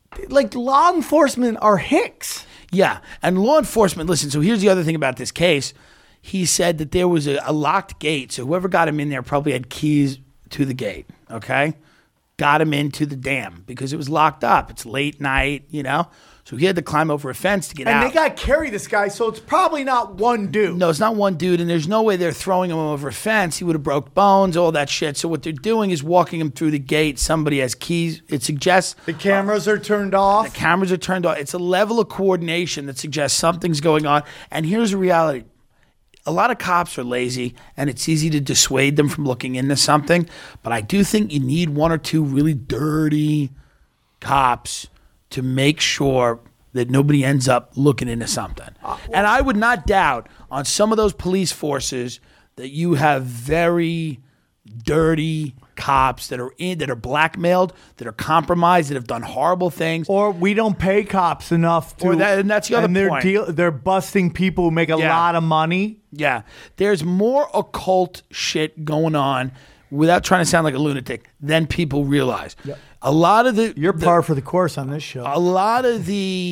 law enforcement are hicks. Yeah. And law enforcement, listen, so here's the other thing about this case. He said that there was a locked gate. So whoever got him in there probably had keys to the gate. Okay. Got him into the dam because it was locked up. It's late night, you know? So he had to climb over a fence to get out. And they got to carry this guy, so it's probably not one dude. No, it's not one dude, and there's no way they're throwing him over a fence. He would have broke bones, all that shit. So what they're doing is walking him through the gate. Somebody has keys. It suggests... The cameras are turned off. The cameras are turned off. It's a level of coordination that suggests something's going on. And here's the reality. A lot of cops are lazy, and it's easy to dissuade them from looking into something. But I do think you need one or two really dirty cops to make sure that nobody ends up looking into something. And I would not doubt on some of those police forces that you have very dirty cops that are blackmailed, that are compromised, that have done horrible things. Or we don't pay cops enough to. And that's the other point. They're busting people who make a lot of money. Yeah. There's more occult shit going on, without trying to sound like a lunatic, than people realize. Yep. A lot of You're par for the course on this show. A lot of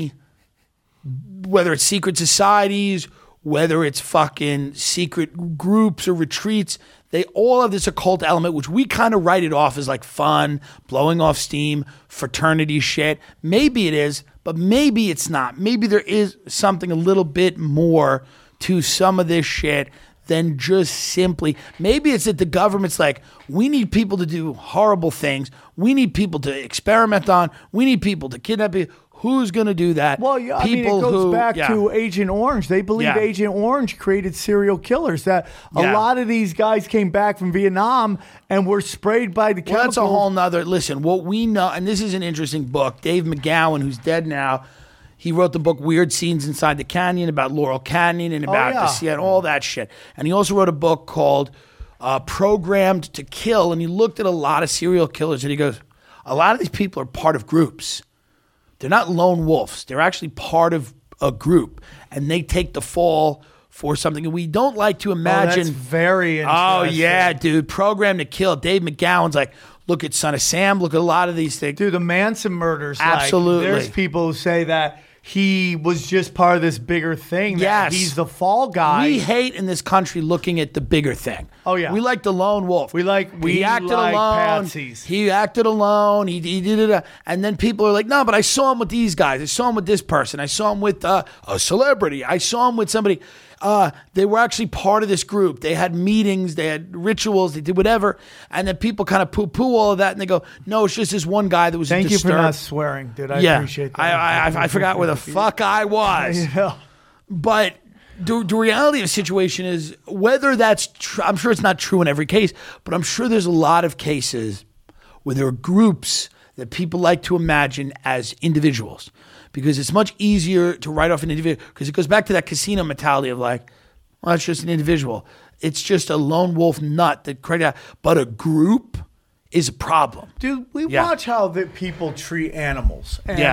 whether it's secret societies, whether it's fucking secret groups or retreats, they all have this occult element, which we kind of write it off as like fun, blowing off steam, fraternity shit. Maybe it is, but maybe it's not. Maybe there is something a little bit more to some of this shit than just simply, maybe it's that the government's like, we need people to do horrible things. We need people to experiment on. We need people to kidnap people. Who's going to do that? Well, I mean, it goes back to Agent Orange. They believe Agent Orange created serial killers, that a lot of these guys came back from Vietnam and were sprayed by the chemicals. Well, that's a whole nother, listen, what we know, and this is an interesting book. Dave McGowan, who's dead now, he wrote the book Weird Scenes Inside the Canyon about Laurel Canyon and about the Seattle, all that shit. And he also wrote a book called Programmed to Kill, and he looked at a lot of serial killers, and he goes, a lot of these people are part of groups. They're not lone wolves. They're actually part of a group, and they take the fall for something. And we don't like to imagine. That's very interesting. Oh, yeah, dude. Programmed to Kill. Dave McGowan's like, look at Son of Sam. Look at a lot of these things. Dude, the Manson murders. Absolutely. There's people who say that he was just part of this bigger thing. Yes. He's the fall guy. We hate in this country looking at the bigger thing. Oh, yeah. We like the lone wolf. We acted alone. Patsies. He acted alone. He did it. And then people are like, no, but I saw him with these guys. I saw him with this person. I saw him with a celebrity. I saw him with somebody. They were actually part of this group. They had meetings. They had rituals. They did whatever. And then people kind of poo-poo all of that. And they go, no, it's just this one guy that was Thank disturbed. you for not swearing, dude. I appreciate that. I forgot where the fuck I was. Yeah. But the reality of the situation is, whether that's true, I'm sure it's not true in every case, but I'm sure there's a lot of cases where there are groups that people like to imagine as individuals, because it's much easier to write off an individual, because it goes back to that casino mentality of like, well, it's just an individual. It's just a lone wolf nut that created that. But a group is a problem. Dude, we watch how the people treat animals. And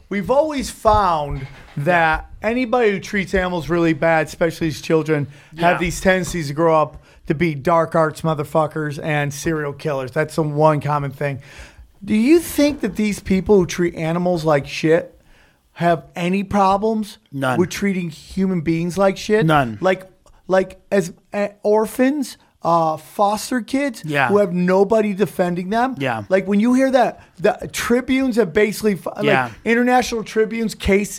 we've always found that anybody who treats animals really bad, especially as children, have these tendencies to grow up to be dark arts motherfuckers and serial killers. That's the one common thing. Do you think that these people who treat animals like shit have any problems with treating human beings like shit? None. Like as orphans, foster kids who have nobody defending them. Yeah. Like when you hear that, the Tribunes have basically, like International Tribunes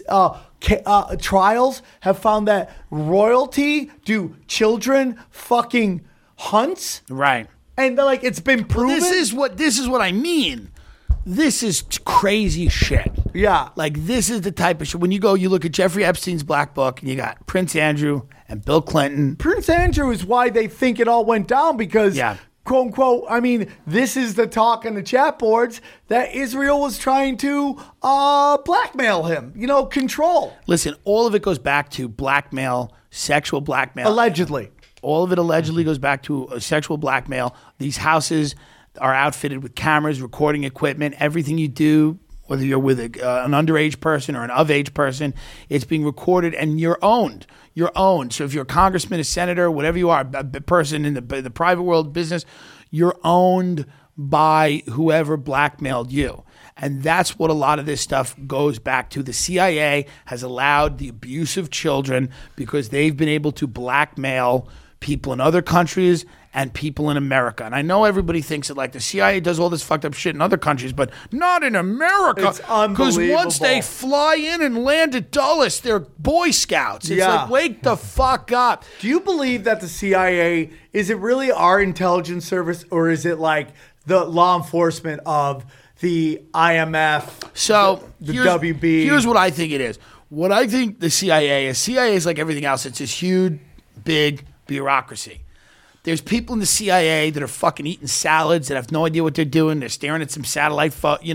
trials have found that royalty do children fucking hunts. Right. And like it's been proven. Well, this is what I mean. This is crazy shit. Yeah. Like this is the type of shit. When you look at Jeffrey Epstein's Black Book, and you got Prince Andrew and Bill Clinton. Prince Andrew is why they think it all went down because, quote unquote, I mean, this is the talk on the chat boards that Israel was trying to blackmail him, control. Listen, all of it goes back to blackmail, sexual blackmail. Allegedly. All of it allegedly goes back to sexual blackmail. These houses are outfitted with cameras, recording equipment, everything you do, whether you're with an underage person or an of-age person, it's being recorded and you're owned. You're owned. So if you're a congressman, a senator, whatever you are, a person in the private world business, you're owned by whoever blackmailed you. And that's what a lot of this stuff goes back to. The CIA has allowed the abuse of children because they've been able to blackmail people in other countries and people in America. And I know everybody thinks that like the CIA does all this fucked up shit in other countries, but not in America. It's unbelievable. Because once they fly in and land at Dulles, they're Boy Scouts. It's like, wake the fuck up. Do you believe that the CIA, is it really our intelligence service or is it like the law enforcement of the IMF, the WB? Here's what I think it is. What I think the CIA is like everything else. It's this huge, big bureaucracy. There's people in the CIA that are fucking eating salads that have no idea what they're doing. They're staring at some satellite,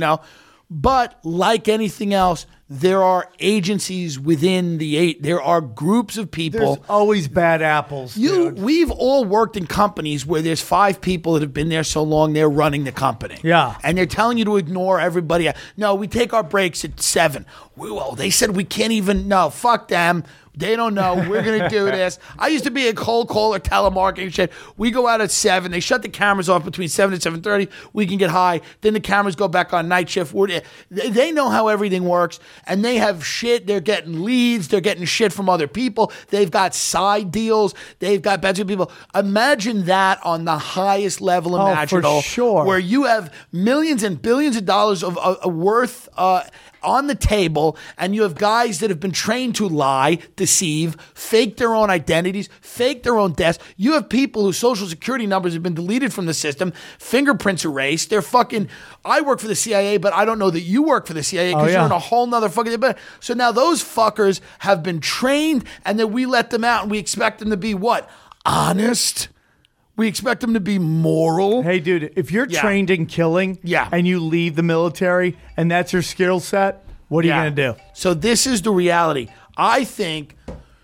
But like anything else, there are agencies within there are groups of people. There's always bad apples. We've all worked in companies where there's 5 people that have been there so long they're running the company. Yeah. And they're telling you to ignore everybody. No, we take our breaks at 7. They said we can't even. No, fuck them. They don't know. We're going to do this. I used to be a cold caller, telemarketing shit. We go out at 7. They shut the cameras off between 7 and 7:30. We can get high. Then the cameras go back on night shift. They know how everything works. And they have shit. They're getting leads. They're getting shit from other people. They've got side deals. They've got bets with people. Imagine that on the highest level imaginable. For sure. Where you have millions and billions of dollars of worth on the table, and you have guys that have been trained to lie, deceive, fake their own identities, fake their own deaths. You have people whose social security numbers have been deleted from the system, fingerprints erased. They're fucking, I work for the CIA, but I don't know that you work for the CIA because you're in a whole nother fucking, so now those fuckers have been trained, and then we let them out, and we expect them to be what? Honest? We expect them to be moral. Hey, dude, if you're trained in killing and you leave the military and that's your skill set, what are you going to do? So this is the reality. I think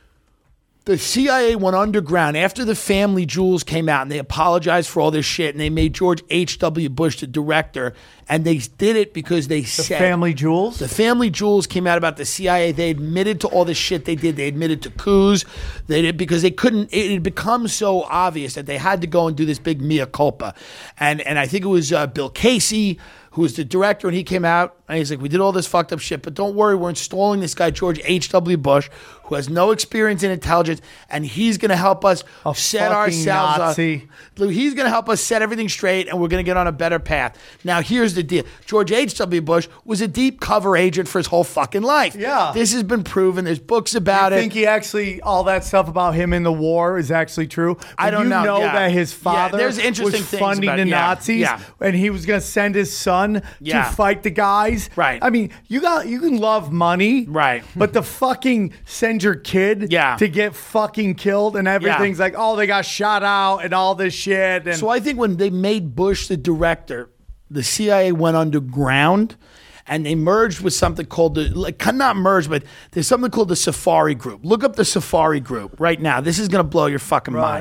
the CIA went underground after the Family Jewels came out and they apologized for all this shit and they made George H.W. Bush the director, and they did it because they said... The Family Jewels? The Family Jewels came out about the CIA. They admitted to all the shit they did. They admitted to coups. They did because they couldn't... It had become so obvious that they had to go and do this big mea culpa. And I think it was Bill Casey, who was the director, and he came out and he's like, we did all this fucked up shit, but don't worry, we're installing this guy, George H.W. Bush, who has no experience in intelligence, and he's going to help us set ourselves up. He's going to help us set everything straight, and we're going to get on a better path. Now, here's the deal. George H.W. Bush was a deep cover agent for his whole fucking life. Yeah. This has been proven. There's books about it. I think he actually, all that stuff about him in the war is actually true. I don't know. You know that his father there's interesting was funding the Nazis, and he was going to send his son to fight the guys. Right. I mean, you can love money. Right. But to fucking send your kid to get fucking killed and everything's like, oh, they got shot out and all this shit. And so I think when they made Bush the director, the CIA went underground and they merged with something called not merged, but there's something called the Safari Group. Look up the Safari Group right now. This is going to blow your fucking mind.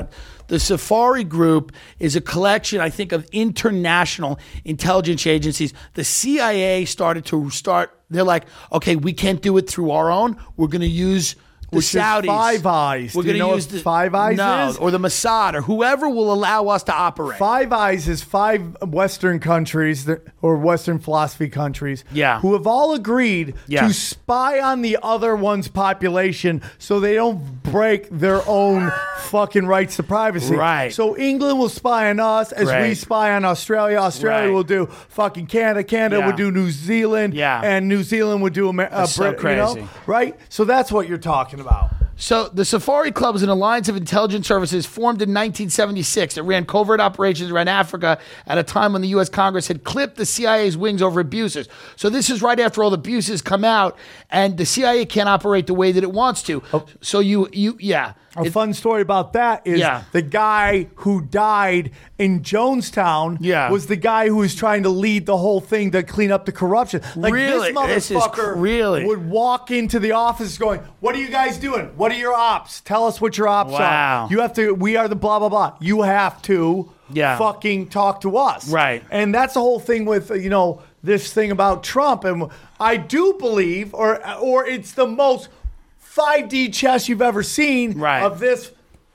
The Safari Group is a collection, I think, of international intelligence agencies. The CIA they're like, okay, we can't do it through our own. We're going to use the Saudis. Five Eyes. We're going to use Five Eyes or the Mossad or whoever will allow us to operate. Five Eyes is 5 Western countries or Western philosophy countries who have all agreed to spy on the other one's population so they don't break their own fucking rights to privacy. Right. So England will spy on us as we spy on Australia. Australia will do fucking Canada. Canada would do New Zealand. And New Zealand would do so crazy. You know? Right? So that's what you're talking about. So the Safari Club is an alliance of intelligence services formed in 1976 that ran covert operations around Africa at a time when the U.S. Congress had clipped the CIA's wings over abuses. So this is right after all the abuses come out, and the CIA can't operate the way that it wants to. So A fun story about that is the guy who died in Jonestown was the guy who was trying to lead the whole thing to clean up the corruption. Like really? This motherfucker would walk into the office going, "What are you guys doing? What are your ops? Tell us what your ops are. You have to, we are the blah, blah, blah. You have to fucking talk to us." Right. And that's the whole thing with, this thing about Trump. And I do believe, or it's the most 5D chess you've ever seen of this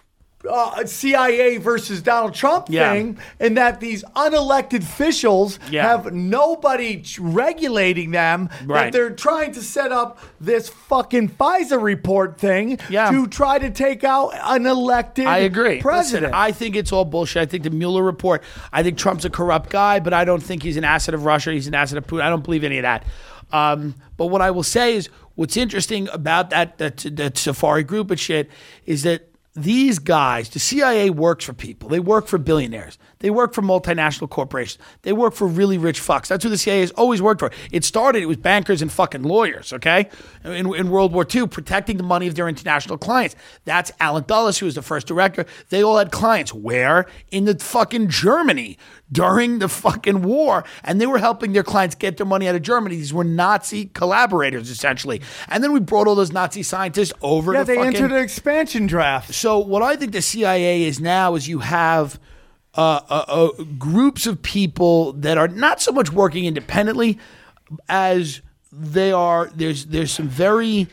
CIA versus Donald Trump thing, and that these unelected officials have nobody regulating them, that they're trying to set up this fucking FISA report thing to try to take out an elected president. Listen, I think it's all bullshit. I think the Mueller report, I think Trump's a corrupt guy, but I don't think he's an asset of Russia. He's an asset of Putin. I don't believe any of that. But what I will say is, what's interesting about that Safari Group and shit is that these guys, the CIA works for people. They work for billionaires. They work for multinational corporations. They work for really rich fucks. That's who the CIA has always worked for. It was bankers and fucking lawyers, okay? In World War II, protecting the money of their international clients. That's Allen Dulles, who was the first director. They all had clients. Where? In the fucking Germany during the fucking war. And they were helping their clients get their money out of Germany. These were Nazi collaborators, essentially. And then we brought all those Nazi scientists over to they entered an expansion draft. So what I think the CIA is now is you have groups of people that are not so much working independently as they are. There's some very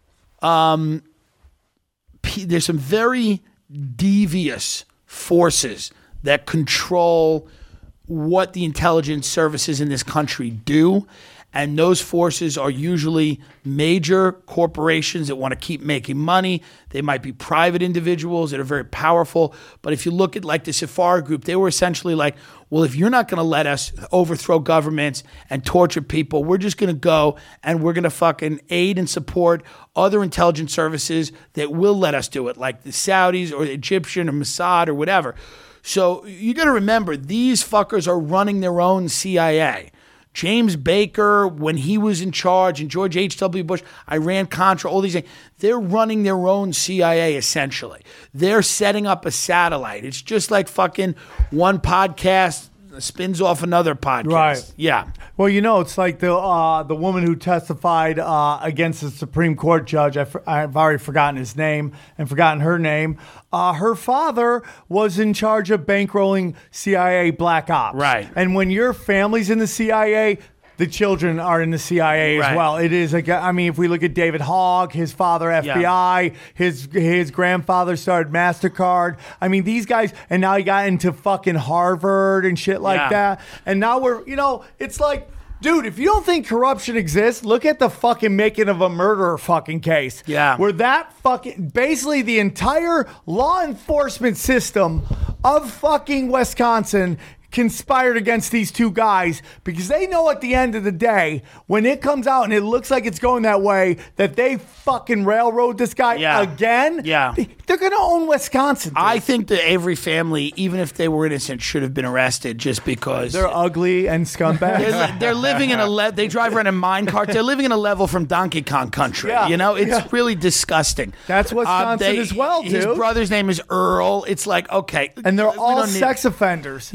devious forces that control what the intelligence services in this country do. And those forces are usually major corporations that want to keep making money. They might be private individuals that are very powerful. But if you look at like the Safari Group, they were essentially like, well, if you're not going to let us overthrow governments and torture people, we're just going to go and we're going to fucking aid and support other intelligence services that will let us do it, like the Saudis or the Egyptian or Mossad or whatever. So you got to remember, these fuckers are running their own CIA. James Baker, when he was in charge, and George H.W. Bush, Iran-Contra, all these things, they're running their own CIA, essentially. They're setting up a satellite. It's just like fucking one podcast spins off another podcast. Right. Yeah. Well, it's like the woman who testified against the Supreme Court judge. I've already forgotten his name and forgotten her name. Her father was in charge of bankrolling CIA black ops. Right. And when your family's in the CIA, the children are in the CIA as well. It is if we look at David Hogg, his father FBI, his grandfather started MasterCard. I mean, these guys, and now he got into fucking Harvard and shit like that. And now we're, it's like, dude, if you don't think corruption exists, look at the fucking making of a murderer fucking case. Yeah. Where that fucking, basically the entire law enforcement system of fucking Wisconsin conspired against these two guys because they know at the end of the day, when it comes out and it looks like it's going that way, that they fucking railroad this guy again. Yeah. They're going to own Wisconsin. Dude. I think the Avery family, even if they were innocent, should have been arrested just because they're ugly and scumbags. They're living in they drive around in mine carts. They're living in a level from Donkey Kong Country. Yeah. It's really disgusting. That's Wisconsin as well, dude. His brother's name is Earl. It's like, okay. And they're all sex offenders. Yeah.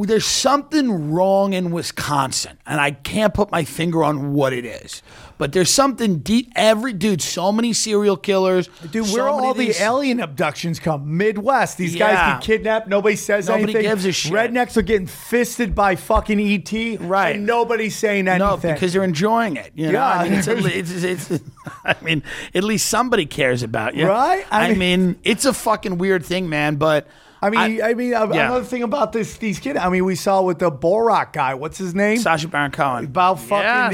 there's something wrong in Wisconsin, and I can't put my finger on what it is. But there's something deep. So many serial killers. Dude, where all the alien abductions come? Midwest. These guys get kidnapped. Nobody says anything. Nobody gives a shit. Rednecks are getting fisted by fucking ET. Right. And nobody's saying anything. No, because they're enjoying it. You know? I mean, at least somebody cares about you. Right? I mean, it's a fucking weird thing, man, but... Another thing about these kids. I mean, we saw with the Borat guy. What's his name? Sacha Baron Cohen. About fucking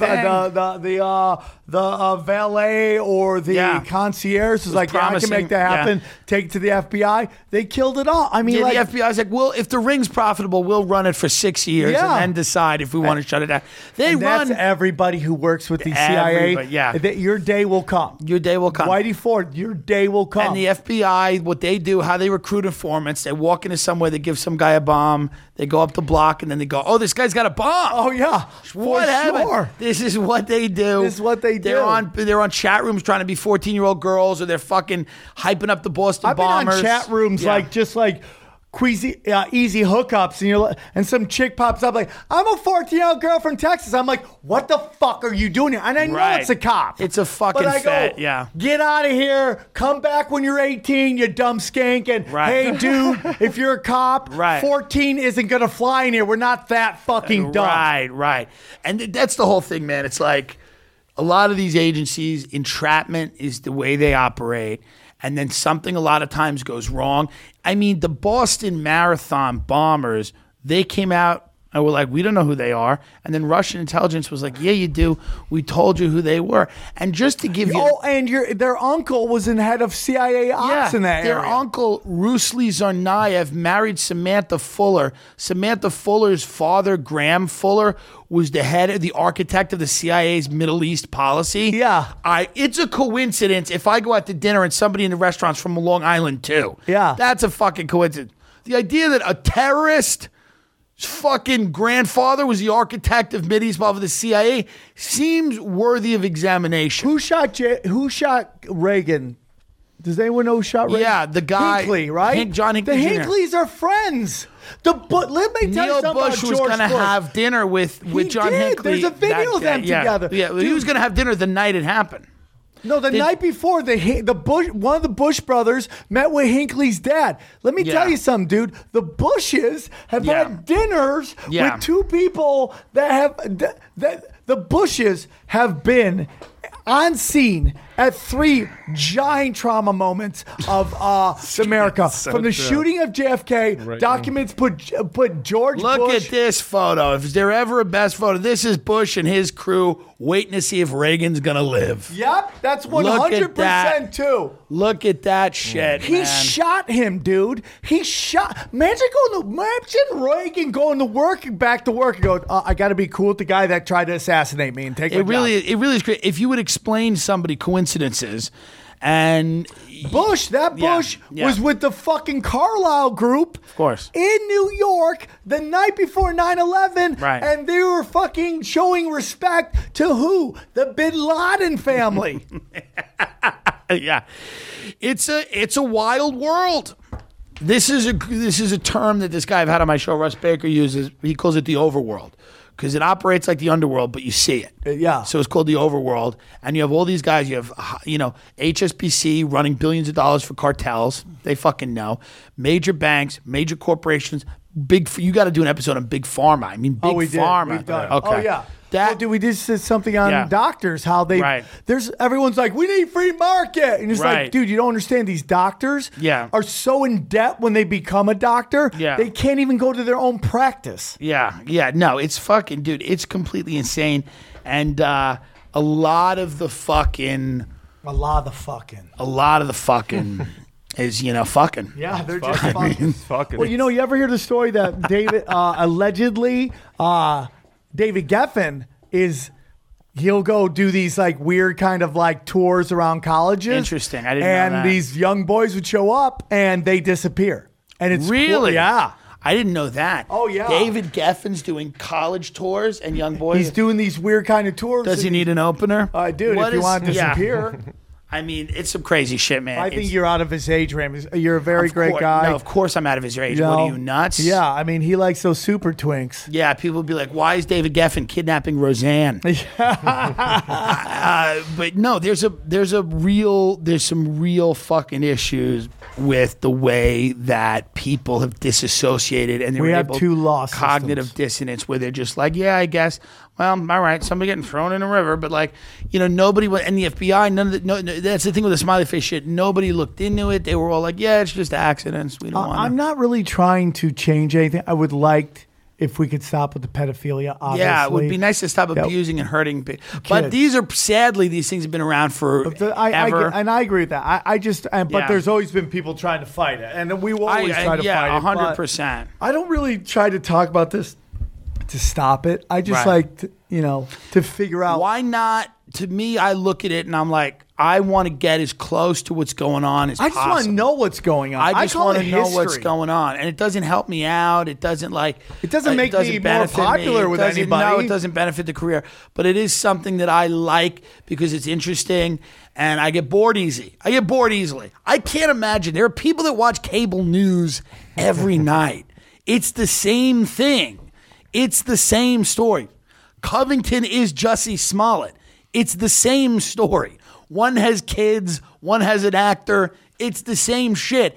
the valet or the concierge is like, I can make that happen. Take it to the FBI. They killed it all. I mean, the FBI's like, well, if the ring's profitable, we'll run it for 6 years and then decide if we want to shut it down. That's everybody who works with the CIA. Your day will come. Your day will come. Whitey Ford, your day will come. And the FBI, what they do, how they recruit informants, they walk into somewhere, they give some guy a bomb, they go up the block, and then they go, oh, this guy's got a bomb. Oh, yeah. What happened? This is what they do. They're on chat rooms trying to be 14-year-old girls, or they're fucking hyping up the Boston Bombers. I've been on chat rooms like queasy, easy hookups, and some chick pops up like, I'm a 14-year-old girl from Texas. I'm like, what the fuck are you doing here? And I know it's a cop. It's a fucking get out of here. Come back when you're 18, you dumb skank. And hey, dude, if you're a cop, 14 isn't going to fly in here. We're not that fucking dumb. Right. And that's the whole thing, man. It's like a lot of these agencies, entrapment is the way they operate. And then something a lot of times goes wrong. I mean, the Boston Marathon bombers, they came out and were like, we don't know who they are. And then Russian intelligence was like, yeah, you do. We told you who they were. And just to give you... Oh, and their uncle was in head of CIA ops in that area. Their uncle, Rusli Tsarnaev, married Samantha Fuller. Samantha Fuller's father, Graham Fuller, was the head of the architect of the CIA's Middle East policy. Yeah. It's a coincidence if I go out to dinner and somebody in the restaurant's from Long Island, too. Yeah. That's a fucking coincidence. The idea that a terrorist... fucking grandfather was the architect of Mideast of the CIA seems worthy of examination. Who shot Reagan? Does anyone know who shot Reagan? Yeah, the guy Hinckley, right? John Hinckley. The Hinkleys are friends. Let me tell you something about George Bush. Neil Bush was going to have dinner with John Hinckley. There's a video of them together. Yeah, he was going to have dinner the night it happened. No, the night before, one of the Bush brothers met with Hinckley's dad. Let me tell you something, dude. The Bushes have had dinners with two people that have the Bushes have been on scene at 3 giant trauma moments of America. From the shooting of JFK, documents put George Bush. Look at this photo. If there ever a best photo, this is Bush and his crew waiting to see if Reagan's going to live. Yep, that's 100% too. Look at that shit, He shot him, dude. Imagine Reagan going to work, back to work, and go, I got to be cool with the guy that tried to assassinate me and take my job. It really is great. If you would explain somebody coincidences, and Bush was with the fucking Carlyle group, of course, in New York the night before 9/11, and they were fucking showing respect to who? The Bin Laden family. Yeah, it's a wild world. This is a term that this guy I've had on my show, Russ Baker, uses. He calls it the overworld. Because it operates like the underworld, but you see it. Yeah. So it's called the overworld. And you have all these guys. You have, HSBC running billions of dollars for cartels. They fucking know. Major banks, major corporations, you got to do an episode on Big Pharma. I mean, Big Pharma. We've done. Okay. Oh, yeah. We just did something on doctors, how they, everyone's like, we need free market. And it's like, dude, you don't understand. These doctors are so in debt when they become a doctor, they can't even go to their own practice. Yeah. No, it's fucking, dude, it's completely insane. And a lot of the fucking is, fucking. Yeah, they're just fucking. Well, you ever hear the story that David, allegedly, David Geffen he'll go do these like weird kind of like tours around colleges. Interesting. I didn't know that. And these young boys would show up and they disappear. And it's really? Cool. Yeah. I didn't know that. Oh, yeah. David Geffen's doing college tours and young boys. He's doing these weird kind of tours. Does he need an opener? Dude, if you want to disappear. I mean, it's some crazy shit, man. I think you're out of his age range. You're a very great guy. No, of course I'm out of his age. What are you, nuts? Yeah, I mean, he likes those super twinks. Yeah, people would be like, why is David Geffen kidnapping Roseanne? But no, there's some real fucking issues with the way that people have disassociated, and we have two lost cognitive dissonance where they're just like, yeah, I guess. Well, all right, somebody getting thrown in a river, but like, nobody went, and the FBI, that's the thing with the smiley face shit. Nobody looked into it. They were all like, yeah, it's just accidents. We don't want I'm not really trying to change anything. I would like if we could stop with the pedophilia, obviously. Yeah, it would be nice to stop abusing and hurting people. But these things have been around for ever. I agree with that. But there's always been people trying to fight it. And we will always try to fight it. 100%. I don't really try to talk about this to stop it. I just like to figure out. Why not? To me, I look at it and I'm like, I want to get as close to what's going on as possible. I just want to know what's going on. I just want to know what's going on. And it doesn't help me out. It doesn't make me more popular with anybody. No, it doesn't benefit the career. But it is something that I like because it's interesting and I get bored easily. I can't imagine. There are people that watch cable news every night. It's the same thing. It's the same story. Covington is Jussie Smollett. It's the same story. One has kids, one has an actor. It's the same shit.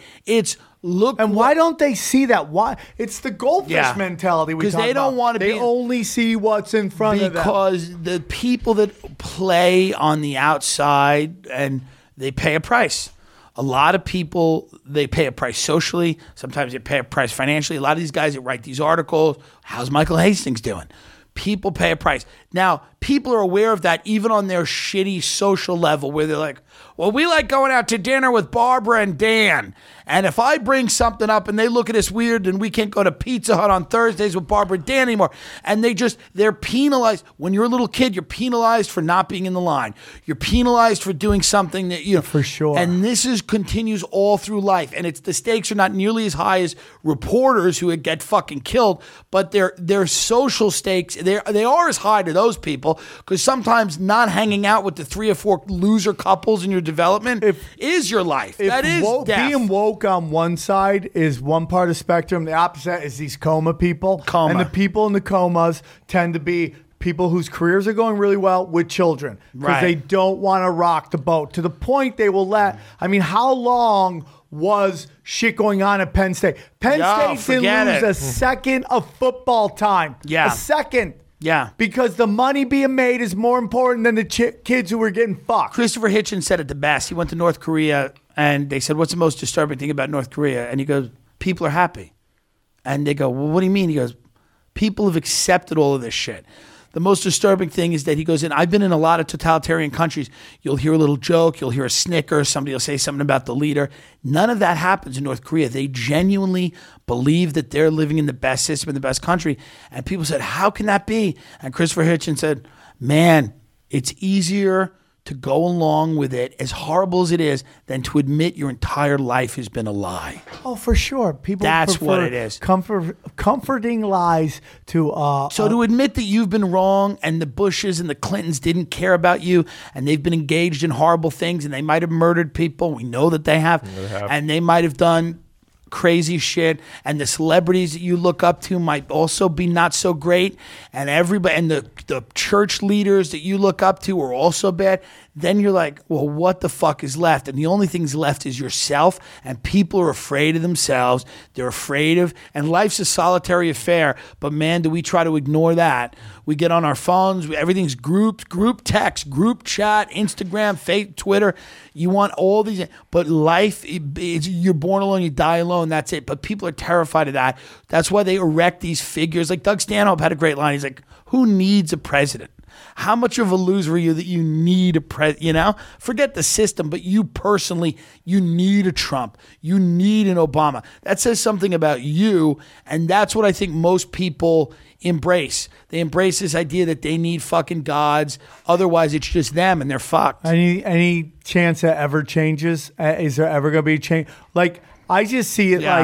Why don't they see that? Why? It's the goldfish mentality. Because they don't want to be. They only see what's in front of them. Because the people that play on the outside and they pay a price. A lot of people, they pay a price socially. Sometimes they pay a price financially. A lot of these guys that write these articles, how's Michael Hastings doing? People pay a price. Now, people are aware of that even on their shitty social level where they're like, well, we like going out to dinner with Barbara and Dan. And if I bring something up and they look at us weird, then we can't go to Pizza Hut on Thursdays with Barbara and Dan anymore. And they're penalized. When you're a little kid, you're penalized for not being in the line. You're penalized for doing something that, For sure. And this continues all through life. And the stakes are not nearly as high as reporters who get fucking killed, but their social stakes, they are as high to those people because sometimes not hanging out with the 3 or 4 loser couples in your development is your life. That is death. Being woke on one side is one part of the spectrum. The opposite is these coma people. And the people in the comas tend to be people whose careers are going really well with children because they don't want to rock the boat to the point they will how long was shit going on at Penn State? Penn State didn't lose a second of football time. Yeah. A second. Yeah. Because the money being made is more important than the kids who were getting fucked. Christopher Hitchens said it the best. He went to North Korea and they said, what's the most disturbing thing about North Korea? And he goes, people are happy. And they go, well, what do you mean? He goes, people have accepted all of this shit. The most disturbing thing is that he goes in, I've been in a lot of totalitarian countries. You'll hear a little joke. You'll hear a snicker. Somebody will say something about the leader. None of that happens in North Korea. They genuinely believe that they're living in the best system, in the best country. And people said, how can that be? And Christopher Hitchens said, man, it's easier to go along with it, as horrible as it is, than to admit your entire life has been a lie. Oh, for sure. People That's what it is. Comforting lies to... So to admit that you've been wrong and the Bushes and the Clintons didn't care about you and they've been engaged in horrible things and they might have murdered people. We know that they have. And they might have done crazy shit, and the celebrities that you look up to might also be not so great, and everybody and the church leaders that you look up to are also bad. Then you're like, well, what the fuck is left? And the only thing's left is yourself, and people are afraid of themselves. They're afraid of, and life's a solitary affair, but man, do we try to ignore that. We get on our phones, everything's group text, group chat, Instagram, Facebook, Twitter. You want all these, but life, you're born alone, you die alone, that's it. But people are terrified of that. That's why they erect these figures. Like Doug Stanhope had a great line. He's like, who needs a president? How much of a loser are you that you need a president? Forget the system, but you personally, you need a Trump. You need an Obama. That says something about you, and that's what I think most people embrace. They embrace this idea that they need fucking gods. Otherwise, it's just them, and they're fucked. Any chance that ever changes? Is there ever going to be a change? Like, I just see it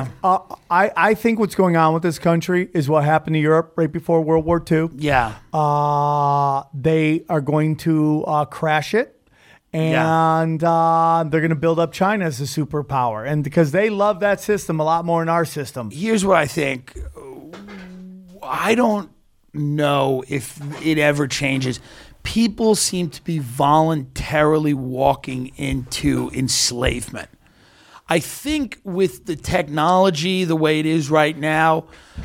I think what's going on with this country is what happened to Europe right before World War II. Yeah. They are going to crash it. And they're going to build up China as a superpower. And because they love that system a lot more than our system. Here's what I think. I don't know if it ever changes. People seem to be voluntarily walking into enslavement. I think with the technology the way it is right now,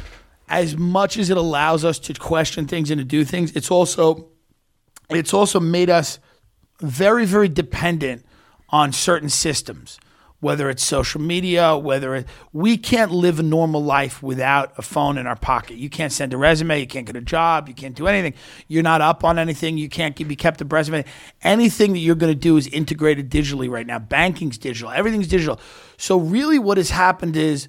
as much as it allows us to question things and to do things, it's also made us very, very dependent on certain systems, whether it's social media, we can't live a normal life without a phone in our pocket. You can't send a resume, you can't get a job, you can't do anything. You're not up on anything, you can't be kept abreast of anything. Anything that you're going to do is integrated digitally right now. Banking's digital, everything's digital. So really what has happened is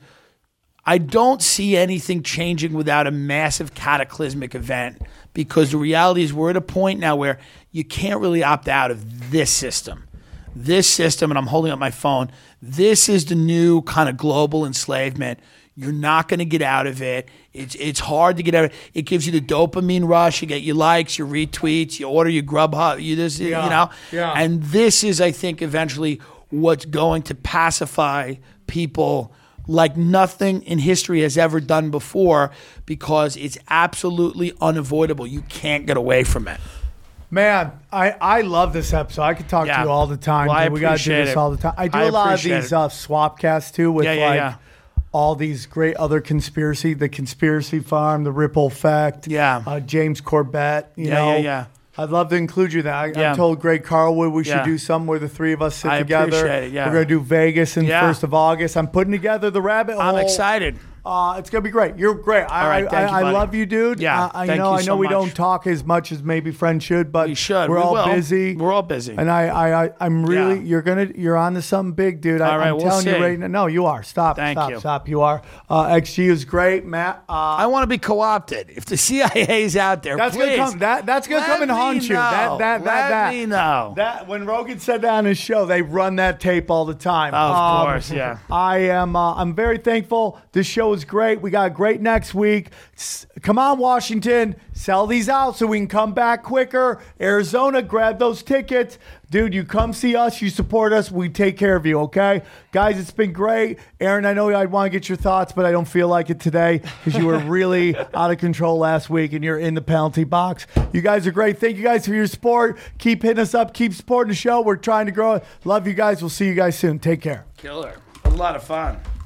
I don't see anything changing without a massive cataclysmic event, because the reality is we're at a point now where you can't really opt out of this system. This system, and I'm holding up my phone, this is the new kind of global enslavement. You're not going to get out of it. It's hard to get out of it. It gives you the dopamine rush. You get your likes, your retweets, you order your Grubhub, you know. Yeah. And this is, I think, eventually what's going to pacify people like nothing in history has ever done before, because it's absolutely unavoidable. You can't get away from it. Man, I love this episode. I could talk to you all the time. Well, we got to do this all the time. I do a lot of these swapcasts too with all these great other the Conspiracy Farm, the Ripple Effect, James Corbett, you know. Yeah. I'd love to include you there. I told Greg Carlwood we should do something where the three of us sit together. Appreciate it, We're going to do Vegas in 1st of August. I'm putting together the rabbit hole. I'm excited. It's going to be great. You're great. I love you, dude. Yeah, I know we don't talk as much as maybe friends should, but we should. We're all busy. We're all busy. And I'm really you're on to something big, dude. I'm telling you right now. No, you are. Stop. You are. XG is great, Matt. I want to be co-opted. If the CIA's out there, that's please. Gonna come. That's gonna come and haunt you. Let me know. That when Rogan said that on his show, they run that tape all the time. Of course, yeah. I'm very thankful. This show is great. We got great next week. Come on, Washington. Sell these out so we can come back quicker. Arizona, grab those tickets. Dude, you come see us. You support us. We take care of you, okay? Guys, it's been great. Aaron, I know I'd want to get your thoughts, but I don't feel like it today because you were really out of control last week and you're in the penalty box. You guys are great. Thank you guys for your support. Keep hitting us up. Keep supporting the show. We're trying to grow. Love you guys. We'll see you guys soon. Take care. Killer. A lot of fun.